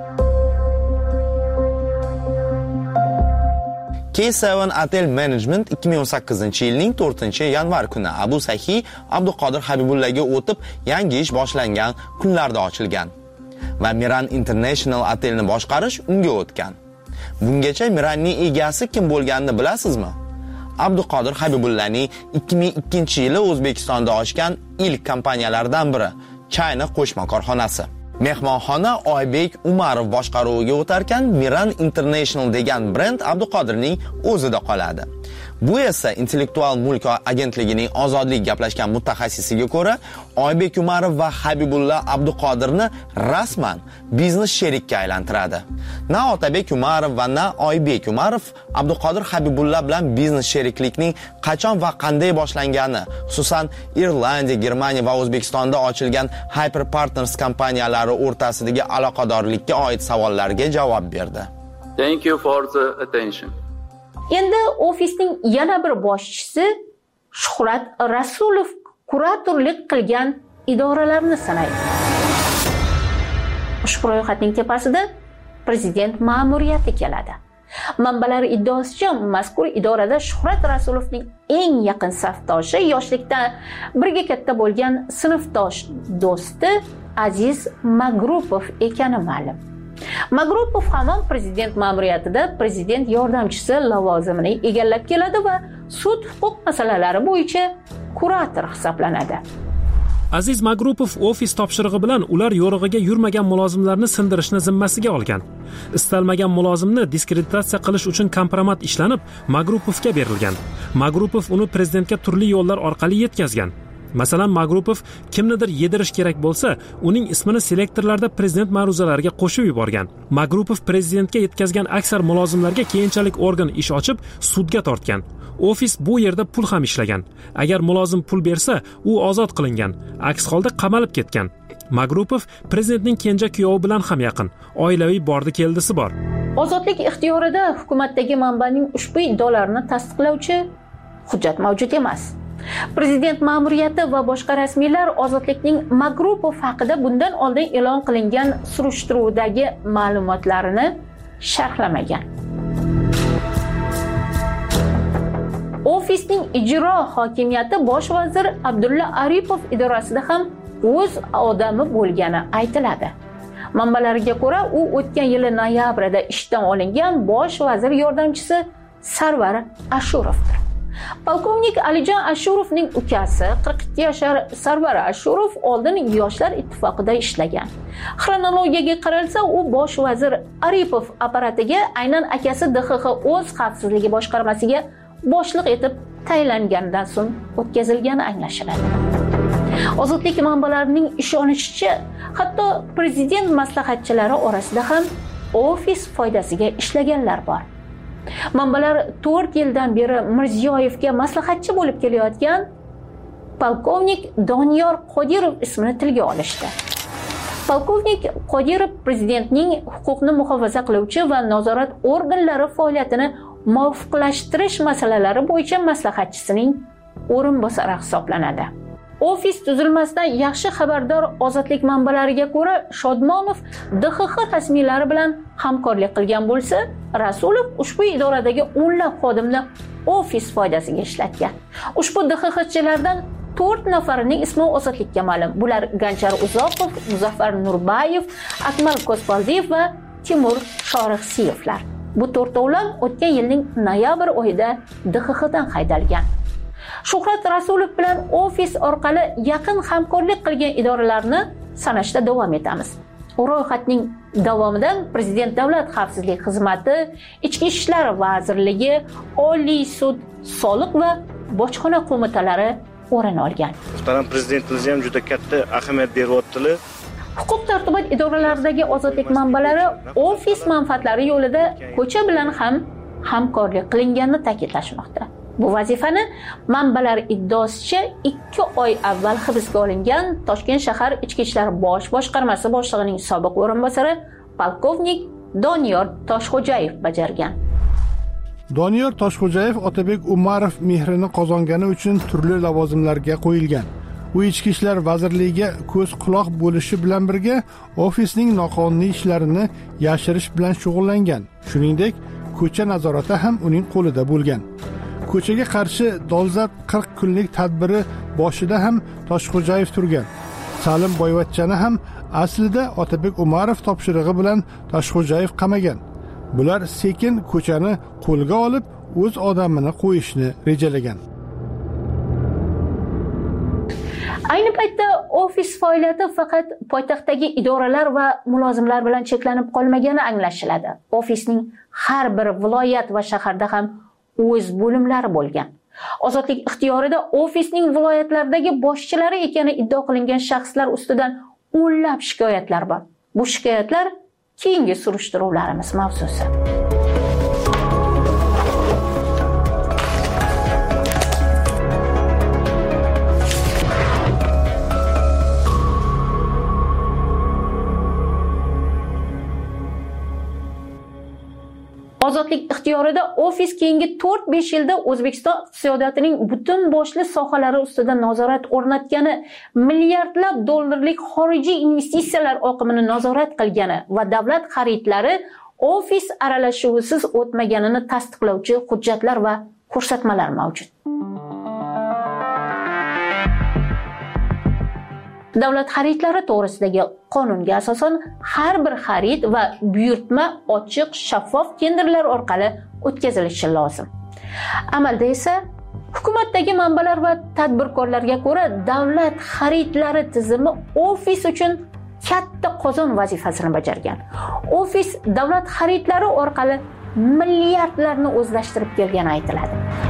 K seven Hotel Management ikki ming o'n sakkizinchi yilning to'rtinchi yanvar kuni Abu Sahi Abduqodir Habibullaga o'tib yangi ish boshlangan kunlarda ochilgan va Miran International Hotelni boshqarish unga o'tgan. Bungacha Miranning egasi kim bo'lganini bilasizmi? Abduqodir Habibullaning ikki ming ikkinchi yili O'zbekistonda ochgan ilk kompaniyalardan biri China qo'shma korxonasi. Mehmonxona Oybek Umarov boshqaruviga o'tarkan, Miran International degan brend Abduqodirning o'zida qoladi. Bu esa Intellektual mulk agentligining ozodlik gaplashgan mutaxassisiga ko'ra, Oybek Umarov va Habibulla Abduqodirni rasman biznes sherikka aylantiradi. Na Otabek Umarov va na Oybek Umarov Abduqodir Habibulla bilan biznes sheriklikning qachon va qanday boshlangani, xususan Irlandiya, Germaniya va O'zbekistonda ochilgan Hyper Partners kompaniyalari o'rtasidagi aloqadorlikka oid savollarga javob berdi. Thank you for the attention. Endi ofisning yana bir boshchisi Shuhrat Rasulov kuratorlik qilgan idoralarni sanaydi. Ushbu ro'yxatning tepasida prezident ma'muriyati keladi. Manbalar iddaosicha, mazkur idorada Shuhrat Rasulovning eng yaqin safdoshi, yoshlikda birga katta bo'lgan sinfdosh do'sti Aziz Magrupov ekani ma'lum. Magrupov hamon prezident ma'muriyatida prezident yordamchisi lavozimini egallab keladi va sud huquq masalalari bo'yicha kurator hisoblanadi. Aziz Magrupov ofis topshirig'i bilan ular yo'rig'iga yurmagan mulozimlarni sindirishni zimmasiga olgan. Istalmagan mulozimni diskreditatsiya qilish uchun kompromat ishlanib, Magrupovga berilgan. Magrupov uni prezidentga turli yo'llar orqali yetkazgan. Masalan, Magrupov kimnidir yedirish kerak bo'lsa, uning ismini selektorlarda prezident ma'ruzalariga qo'shib yuborgan. Magrupov prezidentga yetkazgan aksar mulozimlarga keyinchalik organ ish ochib, sudga tortgan. Ofis bu yerda pul ham ishlagan. Agar mulozim pul bersa, u ozod qilingan. Aks holda qamalib ketgan. Magrupov prezidentning kenja kuyovi bilan ham yaqin. Oilaviy bordi-keldisi bor. Ozodlik ixtiyorida hukumatdagi manbaning ushbu iddaolarini tasdiqlovchi hujjat mavjud emas. Prezident ma'muriyati va boshqa rasmiylar Ozodlikning Magrupov haqida bundan oldin e'lon qilingan surishtiruvdagi ma'lumotlarini sharhlamagan. Ofisning ijro hokimiyati bosh vazir Abdulla Aripov idorasida ham o'z odami bo'lgani aytiladi. Manbalarga ko'ra, u o'tgan yili noyabrda ishdan olingan bosh vazir yordamchisi Sarvar Ashurovdir. Polkovnik Alijon Ashurovning ukasi qirq ikki yashar Sarvar Ashurov oldin Yoshlar ittifoqida ishlagan. Xronologiyaga qaralsa, u bosh vazir Aripov apparatiga aynan akasi D X X o'z xavfsizligi boshqarmasiga boshliq etib tayinlanganidan so'ng o'tkazilgani anglashiladi. Ozodlik manbalarining ishonishicha, hatto prezident maslahatchilari orasida ham ofis foydasiga ishlaganlar bor. Manbalar to'rt yildan beri Mirziyoyevga maslahatchi bo'lib kelayotgan polkovnik Doniyor Qodirov ismini tilga olishdi. Polkovnik Qodirov prezidentning huquqni muhofaza qiluvchi va nazorat organlari faoliyatini muvofiqlashtirish masalalari bo'yicha maslahatchisining o'rinbosari hisoblanadi. Ofis tuzilmasidan yaxshi xabardor Ozodlik manbalariga ko'ra, Shodmonov D X X rasmiylari bilan hamkorlik qilgan bo'lsa, Rasulov ushbu idoradagi o'nlab xodimni ofis foydasiga ishlatgan. Ushbu D X Xchilardan to'rt nafarining ismi Ozodlikka ma'lum. Bular Ganjar Uzoqov, Muzaffar Nurbayev, Akmal Kosbaldiyev va Timur Shorixsiyevlar. Bu to'rtovlon o'tgan yilning noyabr oyida D X Xdan haydalgan. Shuhrat Rasulov bilan ofis orqali yaqin hamkorlik qilgan idoralarni sanashda davom etamiz. Ro'yxatning davomidan Prezident Davlat xavfsizlik xizmati, Ichki ishlar vazirligi, Oliy sud, soliq va bojxona qo'mitalari o'rin olgan. Muhtaram prezidentimiz ham juda katta ahamiyat beryaptilar. Huquq tartibot idoralaridagi ozodlik manbalari ofis manfaatlari yo'lida ko'cha bilan ham hamkorlik qilinganini ta'kidlashmoqda. Bu vazifani manbalar iddaosicha ikki oy avval hibsga olingan Toshkent shahar Ichki ishlar bosh boshqarmasi boshlig'ining sobiq o'rinbosari polkovnik Doniyor Toshxo'jayev bajargan. Doniyor Toshxo'jayev Otabek Umarov mehrini qozongani uchun turli lavozimlarga qo'yilgan. U Ichki ishlar vazirligiga ko'z quloq bo'lishi bilan birga ofisning noqonuniy ishlarini yashirish bilan shug'ullangan. Shuningdek, ko'cha nazorati ham uning qo'lida bo'lgan. Ko'chaga qarshi dolzarb qirq kunlik tadbiri boshida ham Toshxo'jayev turgan. Salim Boyvachchani ham aslida Otabek Umarov topshirig'i bilan Toshxo'jayev qamagan. Bular sekin ko'chani qo'lga olib, o'z odamini qo'yishni rejalagan. Ayni paytda ofis faoliyati faqat poytaxtdagi idoralar va mulozimlar bilan cheklanib qolmagani anglashiladi. Ofisning har bir viloyat va shaharda ham o'z bo'limlari bo'lgan. Ozodlik ixtiyorida ofisning viloyatlardagi boshchilari ekani iddio qilingan shaxslar ustidan o'nlab shikoyatlar bor. Bu shikoyatlar keyingi surishtiruvlarimiz mavzusi. Ozodlik ixtiyorida ofis keyingi to'rt besh yilda O'zbekiston iqtisodiyotining butun boshli sohalari ustida nazorat o'rnatgani, milliardlab dollarlik xorijiy investitsiyalar oqimini nazorat qilgani va davlat xaridlari ofis aralashuvisiz o'tmaganini tasdiqlovchi hujjatlar va ko'rsatmalar mavjud. Davlat xaridlari to'g'risidagi qonunga asosan har bir xarid va buyurtma ochiq, shaffof tenderlar orqali o'tkazilishi lozim. Amalda esa hukumatdagi manbalar va tadbirkorlarga ko'ra davlat xaridlari tizimi ofis uchun katta qozon vazifasini bajargan. Ofis davlat xaridlari orqali milliardlarni o'zlashtirib kelgani aytiladi.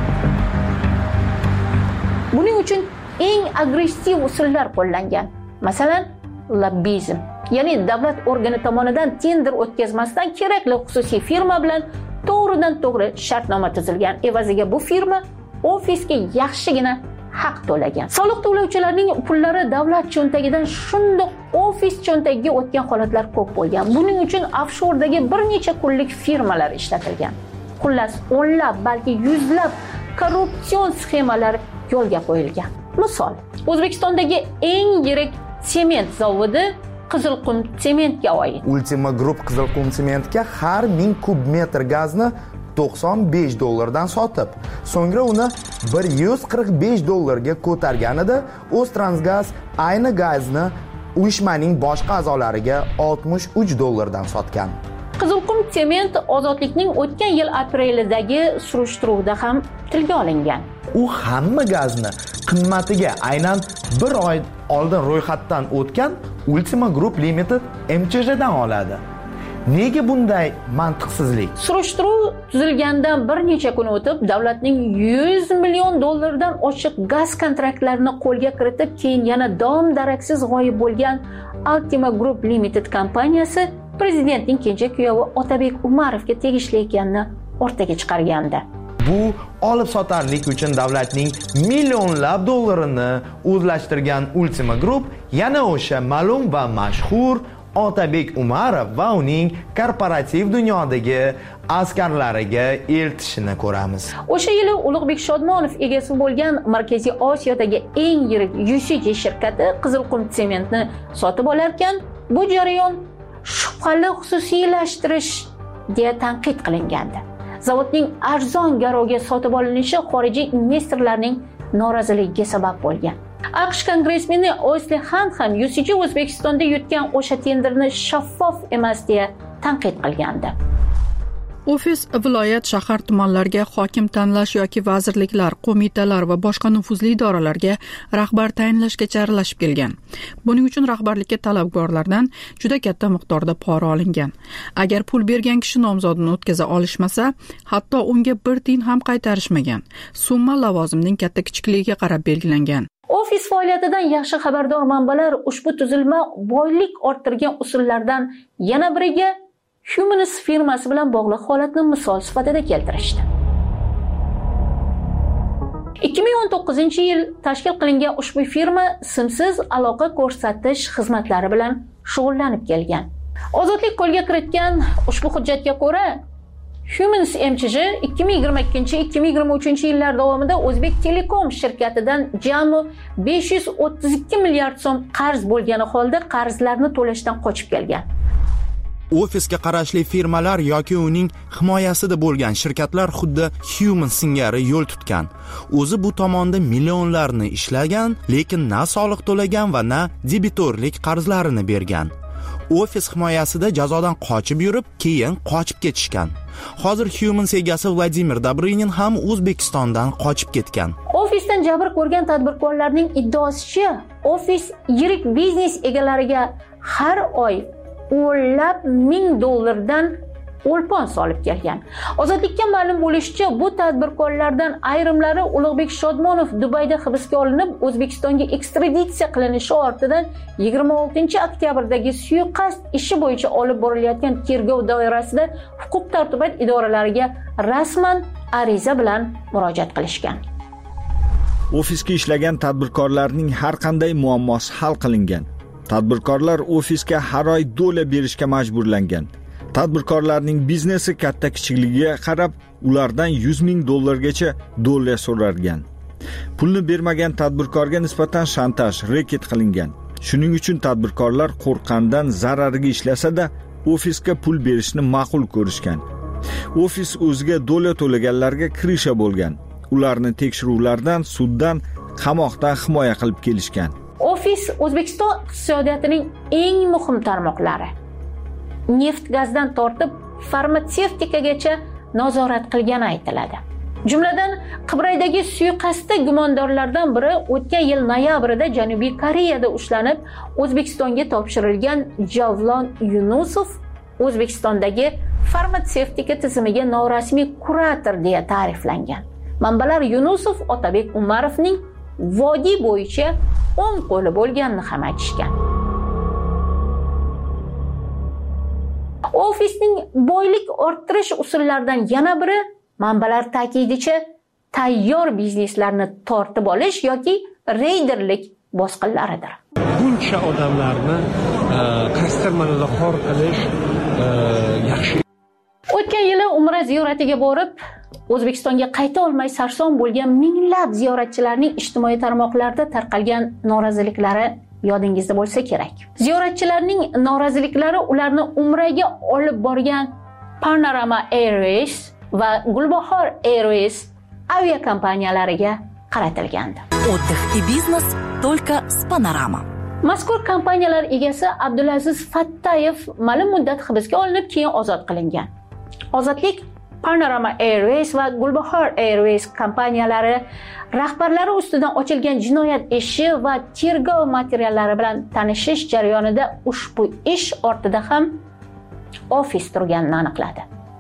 Buning uchun eng agressiv usullar qo'llangan. Masalan, lobbizm, ya'ni davlat organi tomonidan tender o'tkazmasdan kerakli xususiy firma bilan to'g'ridan to'g'ri shartnoma tuzilgan. Evaziga bu firma ofisga yaxshigina haq to'lagan. Soliq to'lovchilarning pullari davlat cho'ntagidan shundoq ofis cho'ntagiga o'tgan holatlar ko'p bo'lgan. Buning uchun offshordagi bir necha kunlik firmalar ishlatilgan. Xullas, o'nlab, balki yuzlab korrupsion sxemalar yo'lga qo'yilgan. Misol, O'zbekistondagi eng yirik sement zavodi Qizilqum sementga oid. Ultima Group Qizilqum sementga har ming kub metr gazni to'qson besh dollardan sotib, so'ngra uni bir yuz qirq besh dollarga ko'targanida O'ztransgaz ayni gazni uyushmaning boshqa a'zolariga oltmish uch dollardan sotgan. Qizilqum sement ozodlikning o'tgan yil aprelidagi surishtiruvda ham tilga olingan. U hamma gazni qimmatiga aynan bir oy oldin ro'yxatdan o'tgan Ultima Group Limited M Ch J'dan oladi. Nega bunday mantiqsizlik? Surishtiruv tuzilgandan bir necha kun o'tib, davlatning yuz million dollardan oshiq gaz kontraktlarini qo'lga kiritib, keyin yana davom daraksiz g'oyib bo'lgan Ultima Group Limited kompaniyasi prezidentning kenja kuyovi Otabek Umarovga tegishli ekanini o'rtaga chiqargandi. Bu olib sotarlik uchun davlatning millionlab dollarini o'zlashtirgan Ultima Group yana o'sha ma'lum va mashhur Otabek Umarov va uning korporativ dunyodagi askarlariga eltishini ko'ramiz. O'sha yili Ulug'bek Shodmonov egasi bo'lgan Markaziy Osiyodagi eng yirik U C G shirkati Qizilqum sementni sotib olarkan, bu jarayon shubhali xususiylashtirish deya tanqid qilingandi. Zavodning arzon garovga sotib olinishi xorijiy investorlarning noroziligiga sabab bo'lgan. AQSh kongressmeni Osli Xan ham U C G O'zbekistonda yutgan o'sha tenderni shaffof emas deya tanqid qilgandi. Ofis viloyat, shahar, tumanlarga hokim tanlash yoki vazirliklar, qo'mitalar va boshqa nufuzli idoralarga rahbar tayinlashga aralashib kelgan. Buning uchun rahbarlikka talabgorlardan juda katta miqdorda pora olingan. Agar pul bergan kishi nomzodini o'tkaza olishmasa, hatto unga bir tiyin ham qaytarishmagan. Summa lavozimning katta kichikligiga qarab belgilangan. Ofis faoliyatidan yaxshi xabardor manbalar ushbu tuzilma boylik orttirgan usullardan yana biriga Humanis firmasi bilan bog'liq holatni misol sifatida keltirishdi. ikki ming o'n to'qqizinchi yil tashkil qilingan ushbu firma simsiz aloqa ko'rsatish xizmatlari bilan shug'ullanib kelgan. Ozodlik qo'lga kiritgan ushbu hujjatga ko'ra, Humanis M C J ikki ming yigirma ikkinchi ikki ming yigirma uchinchi yillar davomida O'zbek Telekom shirkatidan jami besh yuz o'ttiz ikki milliard so'm qarz bo'lgani holda qarzlarni to'lashdan qochib kelgan. Ofisga qarashli firmalar yoki uning himoyasida bo'lgan shirkatlar xuddi Human singari yo'l tutgan. O'zi bu tomonda millionlarni ishlagan, lekin na soliq to'lagan va na debitorlik qarzlarini bergan. Ofis himoyasida jazodan qochib yurib, keyin qochib ketishgan. Hozir Human egasi Vladimir Dobrinin ham O'zbekistondan qochib ketgan. Ofisdan jabr ko'rgan tadbirkorlarning iddaosicha, ofis yirik biznes egalariga har oy o'nlab ming dollardan o'lpon solib kelgan. Ozodlikka ma'lum bo'lishicha, bu tadbirkorlardan ayrimlari Ulug'bek Shodmonov Dubayda hibsga olinib, O'zbekistonga ekstraditsiya qilinishi ortidan yigirma oltinchi oktyabrdagi suiqasd ishi bo'yicha olib borilayotgan tergov doirasida huquq-tartibot idoralariga rasman ariza bilan murojaat qilishgan. Ofisga ishlagan tadbirkorlarning har qanday muammosi hal qilingan. Tadbirkorlar ofisga har oy dollar berishga majburlangan. Tadbirkorlarning biznesi katta kichikligiga qarab, ulardan yuz ming dollargacha dollar so'ralgan. Pulni bermagan tadbirkorga nisbatan shantaj, reket qilingan. Shuning uchun tadbirkorlar qo'rqqandan zarariga ishlasa-da, ofisga pul berishni ma'qul ko'rishgan. Ofis o'ziga dollar to'laganlarga kirisha bo'lgan. Ularni tekshiruvlardan, suddan, qamoqdan himoya qilib kelishgan. Ofis O'zbekiston iqtisodiyotining eng muhim tarmoqlari, neft gazdan tortib farmatsevtikagacha nazorat qilgani aytiladi. Jumladan, Qibraydagi suiqasdda gumondorlardan biri o'tgan yil noyabrida Janubiy Koreyada ushlanib, O'zbekistonga topshirilgan Javlon Yunusov O'zbekistondagi farmatsevtika tizimiga norasmiy kurator deya ta'riflangan. Manbalar Yunusov Otabek Umarovning vodiy bo'yicha o'ng qo'li bo'lganini ham aytishgan. Ofisning boylik orttirish usullaridan yana biri manbalar ta'kidicha tayyor bizneslarni tortib olish yoki reyderlik bosqinlaridir. Buncha odamlarni qastirmanada xor qilish yaxshi. O'tgan yili Umra ziyoratiga borib, O'zbekistonga qayta olmay sarson bo'lgan minglab ziyoratchilarning ijtimoiy tarmoqlarda tarqalgan noroziliklari yodingizda bo'lsa kerak. Ziyoratchilarning noroziliklari ularni Umraga olib borgan Panorama Airways va Gulbahor Airways aviakompaniyalariga qaratilgandi. Отдых и бизнес только с Panorama. Mazkur kompaniyalar egasi Abdulaziz Fattayev ma'lum muddat hibsga olinib, keyin ozod qilingan. Ozodlik Panorama Airways va Gulbahor Airways kompaniyalari rahbarlari ustidan ochilgan jinoyat ishi va tergov materiallari bilan tanishish jarayonida ushbu ish ortida ham ofis turganini aniqladi.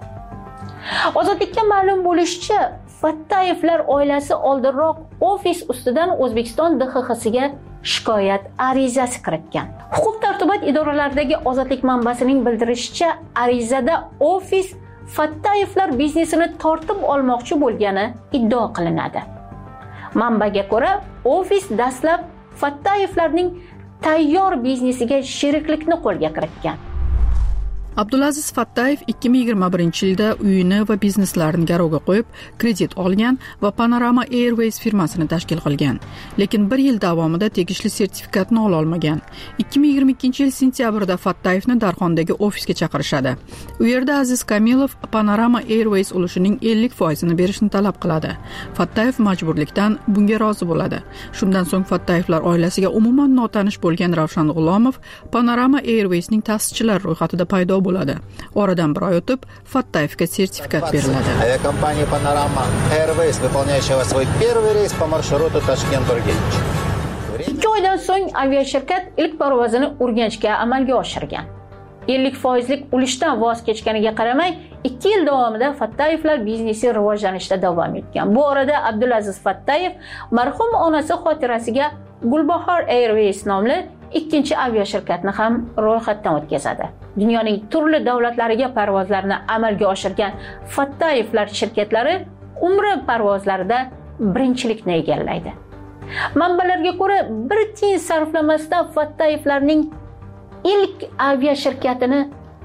Ozodlikka ma'lum bo'lishicha, Fattayevlar oilasi oldinroq ofis ustidan O'zbekiston D X X'ga shikoyat arizasi kiritgan. Huquq-tartibot idoralaridagi Ozodlik manbasining bildirishicha, arizada ofis Fattayevlar biznesini tortib olmoqchi bo'lgani iddao qilinadi. Manbaga ko'ra, ofis dastlab Fattayevlarning tayyor biznesiga sheriklikni qo'lga kiritgan. Abdulaziz Fattayev ikki ming yigirma birinchi yilda uyini va bizneslarini garovga qo'yib, kredit olgan va Panorama Airways firmasini tashkil qilgan. Lekin bir yil davomida tegishli sertifikatni ola olmagan. ikki ming yigirma ikkinchi yil sentyabrda Fattayevni Darxondagi ofisga chaqirishadi. U yerda Aziz Kamilov Panorama Airways ulushining ellik foizini berishni talab qiladi. Fattayev majburlikdan bunga rozi bo'ladi. Shundan so'ng Fattayevlar oilasiga umuman notanish bo'lgan Ravshan G'ulomov Panorama Airwaysning ta'sischilar ro'yxatida paydo bo'ladi. Oradan bir oy o'tib Fattayevga sertifikat beriladi. Aviakompaniya Panorama Airways, выполняющая свой первый рейс по маршруту Ташкент-Ургенч. ikki oydan so'ng aviashirkat ilk parvozini Urganchga amalga oshirgan. ellik foizlik ulushdan voz kechganiga qaramay, ikki yil davomida Fattayevlar biznesi rivojlanishda davom etgan. Bu orada Abdulaziz Fattayev marhum onasi xotirasiga Gulbahor Airways nomli ikkinchi aviashirkatni ham ro'yxatdan o'tkazadi. Dunyoning turli davlatlariga parvozlarni amalga oshirgan Fattayevlar shirkatlari umri parvozlarida birinchilikni egallaydi. Manbalarga ko'ra, bir tiyin sarflamasdan Fattayevlarning ilk aviashirkatini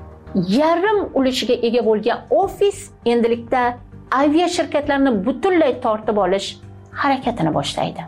yarim ulushiga ega bo'lgan ofis endilikda aviashirkatlarni butunlay tortib olish harakatini boshlaydi.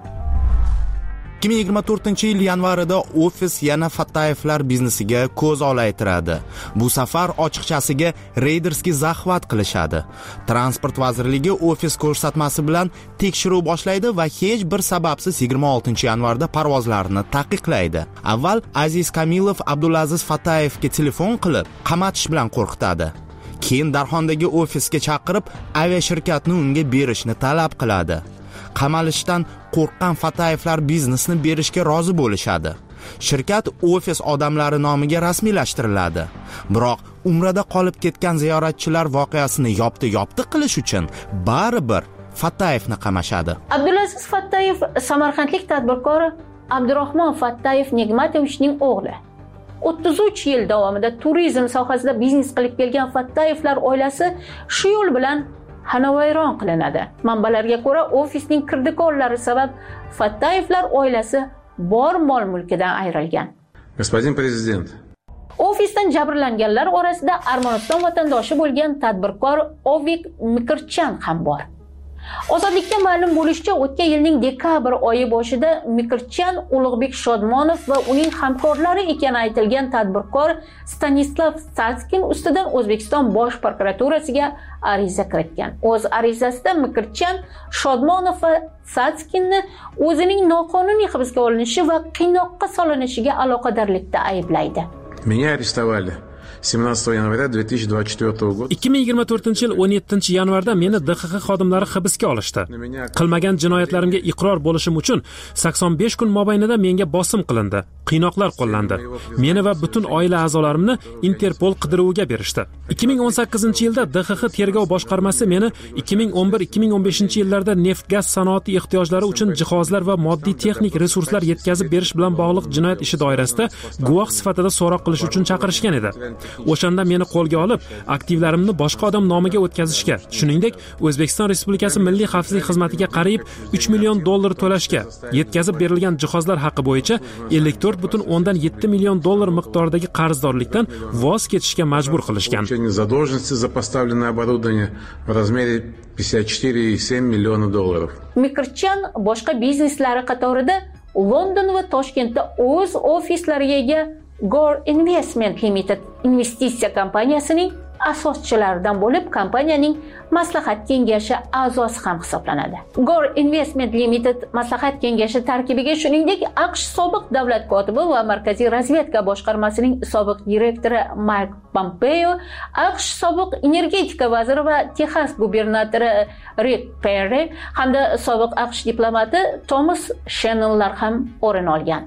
ikki ming yigirma to'rtinchi yil yanvarida ofis yana Fattayevlar biznesiga ko'z olaytiradi. Bu safar ochiqchasiga reyderskiy zaxvat qilishadi. Transport vazirligi ofis ko'rsatmasi bilan tekshiruv boshlaydi va hech bir sababsiz yigirma oltinchi yanvarda parvozlarni taqiqlaydi. Avval Aziz Kamilov Abdulaziz Fattayevga telefon qilib, qamatish bilan qo'rqitadi. Keyin Darxondagi ofisga chaqirib, aviashirkatni unga berishni talab qiladi. Qamalishdan qo'rqqan Fattayevlar biznesni berishga rozi bo'lishadi. Shirkat ofis odamlari nomiga rasmiylashtiriladi. Biroq umrada qolib ketgan ziyoratchilar voqeasini yopti-yopti qilish uchun baribir Fattayevni qamashadi. Abdulaziz Fattayev samarqandlik tadbirkor Abdurahmon Fattayev Nigmatovichning o'g'li. o'ttiz uch yil davomida turizm sohasida biznes qilib kelgan Fattayevlar oilasi shu yo'l bilan xonavayron qilinadi. Manbalarga ko'ra, ofisning kirdikorlari sabab Fattayevlar oilasi bor mol-mulkidan ayrilgan. Господин prezident. Ofisdan jabrlanganlar orasida Armaniston vatandoshi bo'lgan tadbirkor Ovik Mikirchan ham bor. Ozodlikda ma'lum bo'lishicha, o'tgan yilning dekabr oyi boshida Mikirchan Ulug'bek Shodmonov va uning hamkorlari ekani aytilgan tadbirkor Stanislav Satskin ustidan O'zbekiston Bosh prokuraturasiga ariza kiritgan. O'z arizasida Mikirchan Shodmonov va Satskinni o'zining noqonuniy hibsga olinishi va qiynoqqa solinishiga aloqadorlikda ayblaydi. Меня арестовали семнадцатого января две тысячи двадцать четвёртого года. ikki ming yigirma to'rtinchi yil o'n yettinchi yanvarda meni D X X xodimlari hibsga olishdi. Qilmagan jinoyatlarimga iqror bo'lishim uchun sakson besh kun mobaynida menga bosim qilindi, qiynoqlar qo'llandi. Meni va butun oila a'zolarimni Interpol qidiruviga berishdi. ikki ming o'n sakkizinchi yilda D X X tergov boshqarmasi meni ikki ming o'n bir ikki ming o'n beshinchi yillarda neft-gaz sanoati ehtiyojlari uchun jihozlar va moddiy texnik resurslar yetkazib berish bilan bog'liq jinoyat ishi doirasida guvoh sifatida so'roq qilish uchun chaqirishgan edi. O'shanda meni qo'lga olib, aktivlarimni boshqa odam nomiga o'tkazishga, shuningdek, O'zbekiston Respublikasi Milliy xavfsizlik xizmatiga qariyb uch million dollar to'lashga, yetkazib berilgan jihozlar haqi bo'yicha ellik to'rt butun o'ndan yetti million dollar miqdoridagi qarzdorlikdan voz kechishga majbur qilishgan. Задолженности за поставленное оборудование в размере пятьдесят четыре и семь миллиона долларов. Mikirchan boshqa bizneslari qatorida London va Toshkentda o'z ofislariga ega Gore Investment Limited investitsiya kompaniyasining asoschilaridan bo'lib, kompaniyaning maslahat kengashi a'zosi ham hisoblanadi. Gore Investment Limited maslahat kengashi tarkibiga shuningdek AQSh sobiq davlat kotibi va Markaziy razvedka boshqarmasining sobiq direktori Mike Pompeo, AQSh sobiq energetika vaziri va Texas gubernatori Rick Perry hamda sobiq AQSh diplomati Thomas Shannonlar ham o'rin olgan.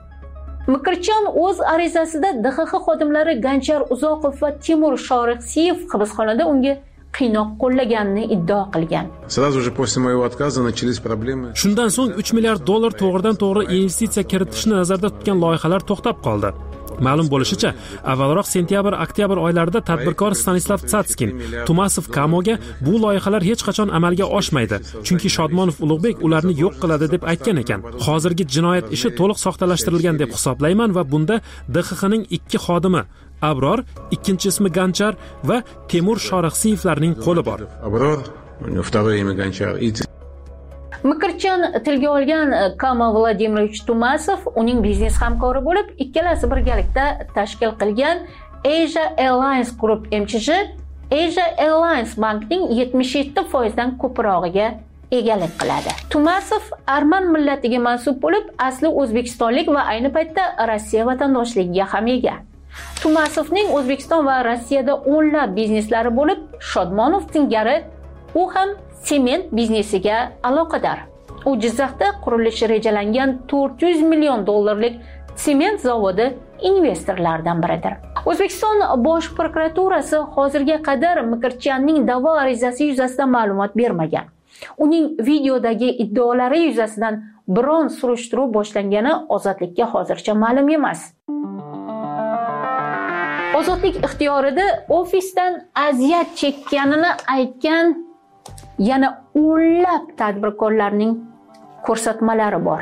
Mikirchan o'z arizasida D X X xodimlari Ganjar Uzoqov va Timur Shoriqsiyev hibsxonada unga qiynoq qo'llaganini iddao qilgan. Сразу же после моего отказа начались проблемы. Shundan so'ng uch milliard dollar to'g'ridan-to'g'ri investitsiya kiritishni nazarda tutgan loyihalar to'xtab qoldi. Ma'lum bo'lishicha, avvalroq sentyabr-oktyabr oylarida tadbirkor Stanislav Satskin Tumasov Kamoga bu loyihalar hech qachon amalga oshmaydi, chunki Shodmonov Ulug'bek ularni yo'q qiladi deb aytgan ekan. Hozirgi jinoyat ishi to'liq soxtalashtirilgan deb hisoblayman va bunda D X Xning ikki xodimi Abror, ikkinchi ismi Ganchar va Temur Shoriqsiyevlarning qo'li bor. Abror, второе имя Гончар. Mikirchan tilga olgan Kama Vladimirovich Tumasov uning biznes hamkori bo'lib, ikkalasi birgalikda tashkil qilgan Asia Airlines Group M C J Asia Airlines bankning yetmish yetti foizdan ko'prog'iga egalik qiladi. Tumasov arman millatiga mansub bo'lib, asli o'zbekistonlik va ayni paytda Rossiya vatandoshligiga ham ega. Tumasovning O'zbekiston va Rossiyada o'nlab bizneslari bo'lib, Shodmonov singari u ham sement biznesiga aloqador. U Jizzaxda qurilishi rejalangan to'rt yuz million dollarlik sement zavodi investorlaridan biridir. O'zbekiston Bosh prokuraturasi hozirga qadar Mikirchanning da'vo arizasi yuzasidan ma'lumot bermagan. Uning videodagi iddaolari yuzasidan biron surishtiruv boshlangani Ozodlikka hozircha ma'lum emas. Ozodlik ixtiyorida ofisdan aziyat chekkanini aytgan yana o'nlab tadbirkorlarning ko'rsatmalari bor.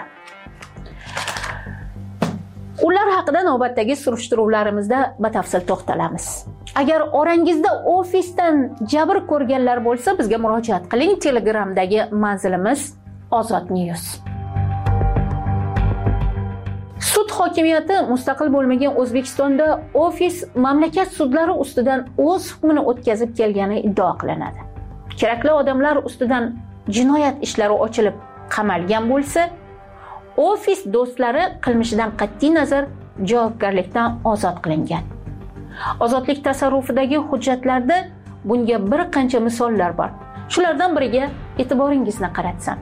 Ular haqida navbatdagi surishtiruvlarimizda batafsil to'xtalamiz. Agar orangizda ofisdan jabr ko'rganlar bo'lsa, bizga murojaat qiling. Telegramdagi manzilimiz Ozod News. Sud hokimiyati mustaqil bo'lmagan O'zbekistonda ofis mamlakat sudlari ustidan o'z hukmini o'tkazib kelgani iddao qilinadi. Kerakli odamlar ustidan jinoyat ishlari ochilib qamalgan bo'lsa, ofis do'stlari qilmishidan qat'iy nazar javobgarlikdan ozod qilingan. Ozodlik tasarrufidagi hujjatlarda bunga bir qancha misollar bor. Shulardan biriga e'tiboringizni qaratsam.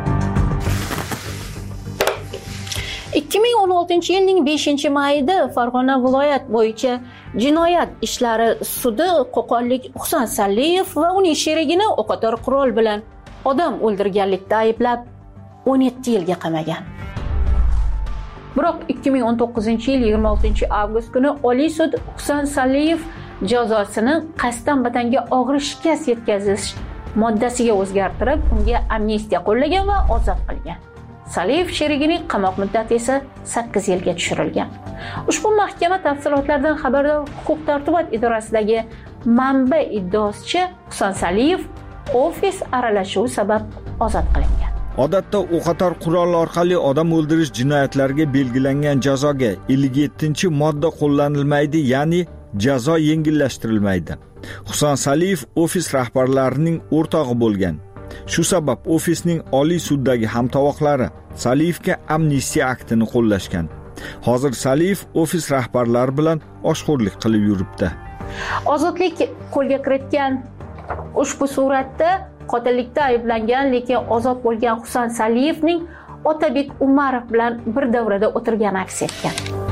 ikki ming o'n oltinchi yilning beshinchi mayida Farg'ona viloyat bo'yicha jinoyat ishlari sudi qo'qonlik Husan Saliyev va uning sherigini o'qotar qurol bilan odam o'ldirganlikda ayblab o'n yetti yilga qamagan. Biroq ikki ming o'n to'qqizinchi yil yigirma oltinchi avgust kuni Oliy sud Husan Saliyev jazosini qasddan vatanga og'ir shikast yetkazish moddasiga o'zgartirib, unga amnistiya qo'llagan va ozod qilgan. Saliyev sherigining qamoq muddati esa sakkiz yilga tushirilgan. Ushbu mahkama tafsilotlardan xabardor huquq-tartibot idorasidagi manba iddaosicha Husan Saliyev ofis aralashuvi sabab ozod qilingan. Odatda o'qotar qurol orqali odam o'ldirish jinoyatlariga belgilangan jazoga ellik yettinchi modda qo'llanilmaydi, ya'ni jazo yengillashtirilmaydi. Husan Saliyev ofis rahbarlarining o'rtog'i bo'lgan. Shu sabab ofisning Oliy suddagi hamtovoqlari Saliyevga amnistiya aktini qo'llashgan. Hozir Saliyev ofis rahbarlari bilan oshxo'rlik qilib yuribdi. Ozodlik qo'lga kiritgan ushbu suratda qotillikda ayblangan lekin ozod bo'lgan Husan Saliyevning Otabek Umarov bilan bir davrada o'tirgani aks etgan.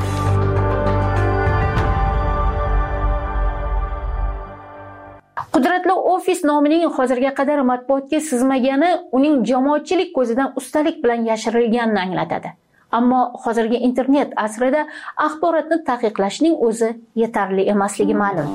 Qudratli ofis nomining hozirga qadar matbuotga sizmagani uning jamoatchilik ko'zidan ustalik bilan yashirilganini anglatadi. Ammo hozirgi internet asrida axborotni taqiqlashning o'zi yetarli emasligi ma'lum.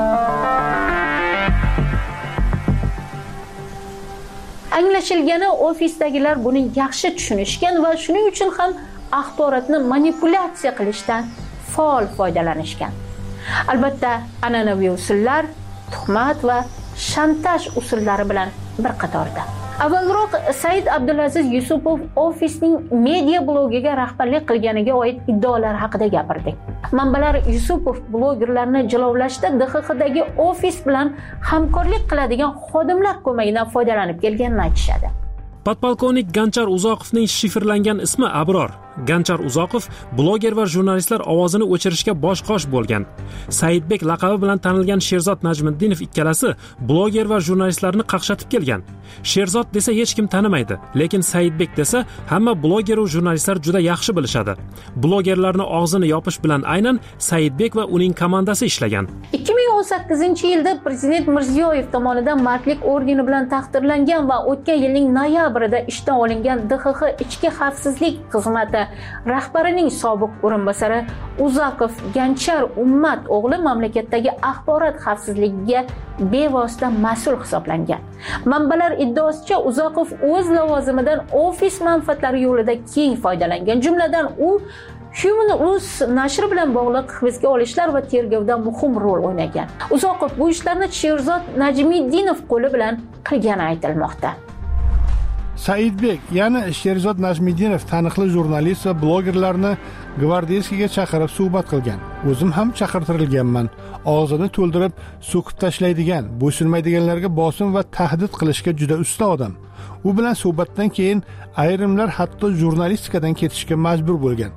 Anglashilgani ofisdagilar buni yaxshi tushunishgan va shuning uchun ham axborotni manipulyatsiya qilishdan faol foydalanishgan. Albatta, an'anaviy usullar, tuhmat va shantaj usullari bilan bir qatorda. Avvalroq Said Abdulaziz Yusupov ofisning media blogiga rahbarlik qilganiga oid iddaolar haqida gapirdik. Manbalar Yusupov blogerlarni jilovlashda D X Xdagi ofis bilan hamkorlik qiladigan xodimlar ko'magidan foydalanib kelganini aytishadi. Podpolkovnik Ganchar Uzoqovning shifrlangan ismi Abror. Ganchar Uzoqov bloger va jurnalistlar ovozini o'chirishga bosh-qosh bo'lgan. Saidbek laqabi bilan tanilgan Sherzod Najmiddinov ikkalasi bloger va jurnalistlarni qaqshatib kelgan. Sherzod desa hech kim tanimaydi, lekin Saidbek desa hamma bloger va jurnalistlar juda yaxshi bilishadi. Blogerlarni og'zini yopish bilan aynan Saidbek va uning komandasi ishlagan. ikki ming o'n sakkizinchi yilda Prezident Mirziyoyev tomonidan Mardlik ordeni bilan taqdirlangan va o'tgan yilning noyabrida ishdan olingan D X X ichki xavfsizlik xizmati rahbarining sobiq o'rinbosari Uzoqov Ganchar Ummat o'g'li mamlakatdagi axborot xavfsizligiga bevosita mas'ul hisoblangan. Manbalar iddaosicha Uzoqov o'z lavozimidan ofis manfaatlari yo'lida keng foydalangan. Jumladan u Human News nashri bilan bog'liq hibsga olishlar va tergovda muhim rol o'ynagan. Uzoqov bu ishlarni Sherzod Najmiddinov qo'li bilan qilgani aytilmoqda. Saidbek, ya'ni Sherzod Najmiddinov taniqli jurnalist va blogerlarni gvardeyskiga chaqirib suhbat qilgan. O'zim ham chaqirtirilganman. Og'zini to'ldirib so'kib tashlaydigan, bo'ysunmaydiganlarga bosim va tahdid qilishga juda usta odam. U bilan suhbatdan keyin ayrimlar hatto jurnalistikadan ketishga majbur bo'lgan.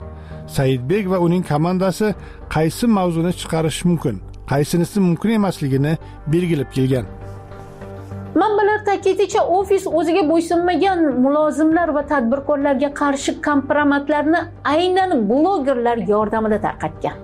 Saidbek va uning komandasi qaysi mavzuni chiqarish mumkin, qaysinisi mumkin emasligini belgilab kelgan. Manbalar ta'kidlashicha, ofis o'ziga bo'ysunmagan mulozimlar va tadbirkorlarga qarshi kompromatlarni aynan blogerlar yordamida tarqatgan.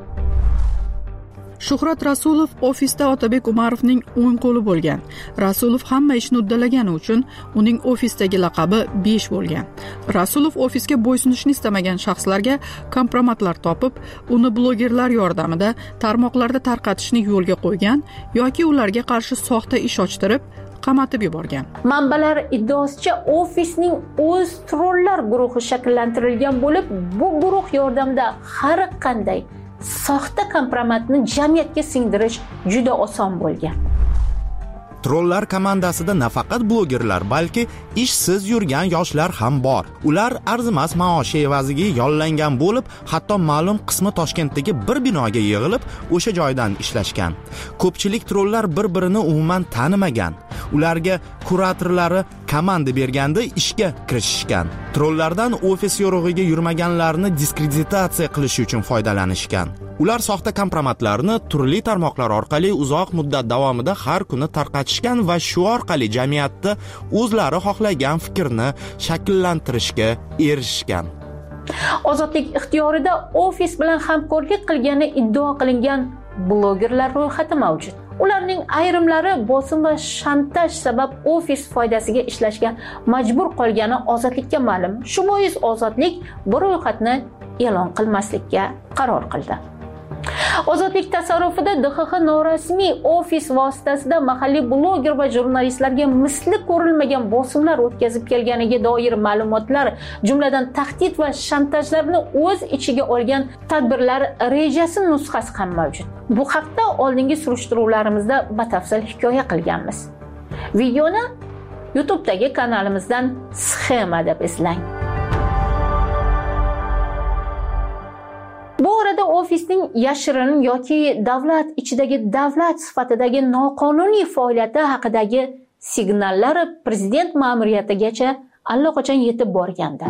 Shuhrat Rasulov ofisda Otabek Umarovning o'ng qo'li bo'lgan. Rasulov hamma ishni uddalagani uchun uning ofisdagi laqabi besh bo'lgan. Rasulov ofisga bo'ysunishni istamagan shaxslarga kompromatlar topib, uni blogerlar yordamida tarmoqlarda tarqatishni yo'lga qo'ygan yoki ularga qarshi soxta ish ochtirib, qamatib yuborgan. Manbalar iddaosicha, ofisning o'z trollar guruhi shakllantirilgan bo'lib, bu guruh yordamida har qanday soxta kompromatni jamiyatga singdirish juda oson bo'lgan. Trollar komandasida nafaqat blogerlar, balki ishsiz yurgan yoshlar ham bor. Ular arzimas maoshi evaziga yollangan bo'lib, hatto ma'lum qismi Toshkentdagi bir binoga yig'ilib, o'sha joydan ishlashgan. Ko'pchilik trollar bir-birini umuman tanimagan. Ularga kuratorlari komanda berganda ishga kirishishgan. Trollardan ofis yo'rig'iga yurmaganlarni diskreditatsiya qilish uchun foydalanishgan. Ular soxta kompromatlarni turli tarmoqlar orqali uzoq muddat davomida har kuni tarqatishgan va shu orqali jamiyatda o'zlari xohlagan fikrni shakllantirishga erishishgan. Ozodlik ixtiyorida ofis bilan hamkorlik qilgani iddao qilingan blogerlar ro'yxati mavjud. Ularning ayrimlari bosim va shantaj sabab ofis foydasiga ishlashga majbur qolgani Ozodlikka ma'lum. Shu bois Ozodlik bu ro'yxatni e'lon qilmaslikka qaror qildi. Ozodlik tasarrufida D X X norasmiy ofis vositasida mahalliy bloger va jurnalistlarga misli ko'rilmagan bosimlar o'tkazib kelganiga doir ma'lumotlar, jumladan tahdid va shantajlarni o'z ichiga olgan tadbirlar rejasi nusxasi ham mavjud. Bu haqda oldingi surishtiruvlarimizda batafsil hikoya qilganmiz. Videoni YouTube'dagi kanalimizdan Sxema deb izlang. Bu orada ofisning yashirin yoki davlat ichidagi davlat sifatidagi noqonuniy faoliyati haqidagi signallar prezident ma'muriyatigacha allaqachon yetib borgandi.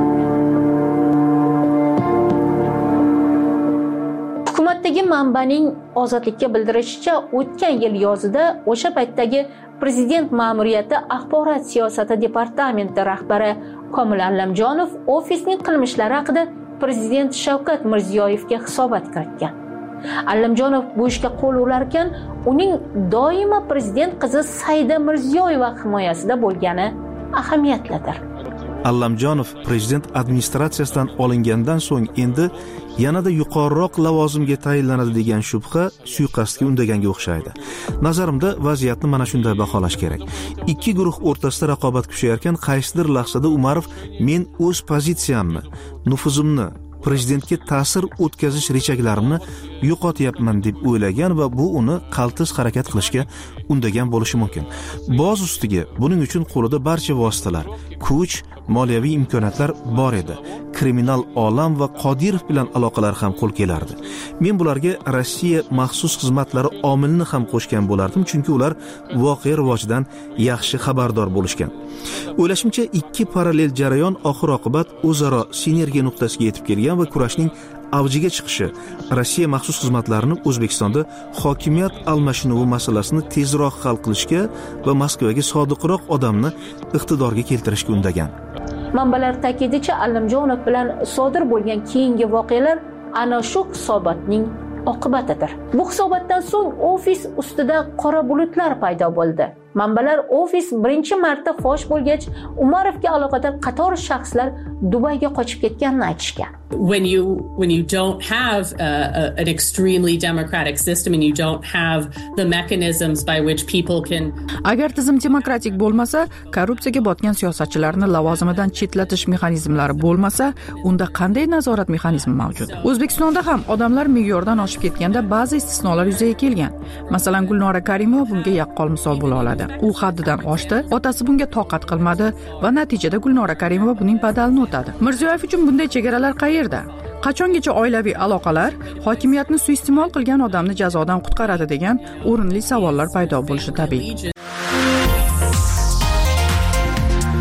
Hukumatdagi manbaning Ozodlikka bildirishicha, o'tgan yil yozida o'sha paytdagi prezident ma'muriyati axborot siyosati departamenti rahbari Komil Allamjonov ofisning qilmishlari haqida Prezident Shavkat Mirziyoyevga hisobot kiritgan. Allamjonov bu ishga qo'l urarkan, uning doimo prezident qizi Saida Mirziyoyeva himoyasida bo'lgani ahamiyatlidir. Allamjonov prezident administratsiyasidan olingandan so'ng endi yanada yuqoriroq lavozimga tayinlanadi degan shubha suiqasdga undaganga o'xshaydi. Nazarimda vaziyatni mana shunday baholash kerak. Ikki guruh o'rtasida raqobat kuchayarkan, qaysidir lahzada Umarov men o'z pozitsiyamni, nufuzimni, prezidentga ta'sir o'tkazish rejaklarimni yo'qotyapman deb o'ylagan va bu uni qaltis harakat qilishga undagan bo'lishi mumkin. Boz ustiga buning uchun qo'lida barcha vositalar, kuch, moliyaviy imkoniyatlar bor edi. Kriminal olam va Qodirov bilan aloqalar ham qo'l kelardi. Men bularga Rossiya maxsus xizmatlari omilini ham qo'shgan bo'lardim, chunki ular voqea rivojidan yaxshi xabardor bo'lishgan. O'ylashimcha, ikki parallel jarayon oxir-oqibat o'zaro sinergiya nuqtasiga yetib kelgan va kurashning avjiga chiqishi Rossiya maxsus xizmatlarini O'zbekistonda hokimiyat almashinuvi masalasini tezroq hal qilishga va Moskvaga sodiqroq odamni iqtidorga keltirishga undagan. Manbalar ta'kidlashicha, Allamjonov bilan sodir bo'lgan keyingi voqealar ana shu hisobotning oqibatidir. Bu hisobotdan so'ng ofis ustida qora bulutlar paydo bo'ldi. Manbalar ofis birinchi marta fosh bo'lgach, Umarovga aloqador qator shaxslar Dubayga qochib ketganini aytishgan. When you when you don't have a, a, an extremely democratic system and you don't have the mechanisms by which people can Agar tizim demokratik bo'lmasa, korrupsiyaga botgan siyosatchilarni lavozimidan chetlatish mexanizmlari bo'lmasa, unda qanday nazorat mexanizmi mavjud? O'zbekistonda ham odamlar me'yordan oshib ketganda ba'zi istisnolar yuzaga kelgan. Masalan, Gulnora Karimova bunga yaqqol misol bo'la oladi. U haddidan oshdi, otasi bunga toqat qilmadi va natijada Gulnora Karimova buning badalini o'tadi. Mirziyoyev uchun bunday chegaralar qayerda? Qachongacha oilaviy aloqalar hokimiyatni suiiste'mol qilgan odamni jazodan qutqaradi degan o'rinli savollar paydo bo'lishi tabiiy.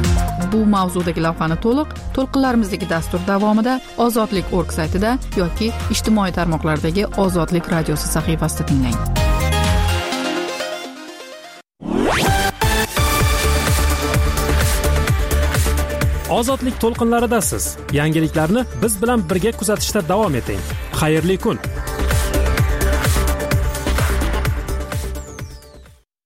bu mavzudagi lavhani to'liq to'lqinlarimizdagi dastur davomida Ozodlik nokta org saytida yoki ijtimoiy tarmoqlardagi Ozodlik radiosi sahifasida tinglang. Ozodlik to'lqinlaridasiz. Yangiliklarni biz bilan birga kuzatishda davom eting. Xayrli kun.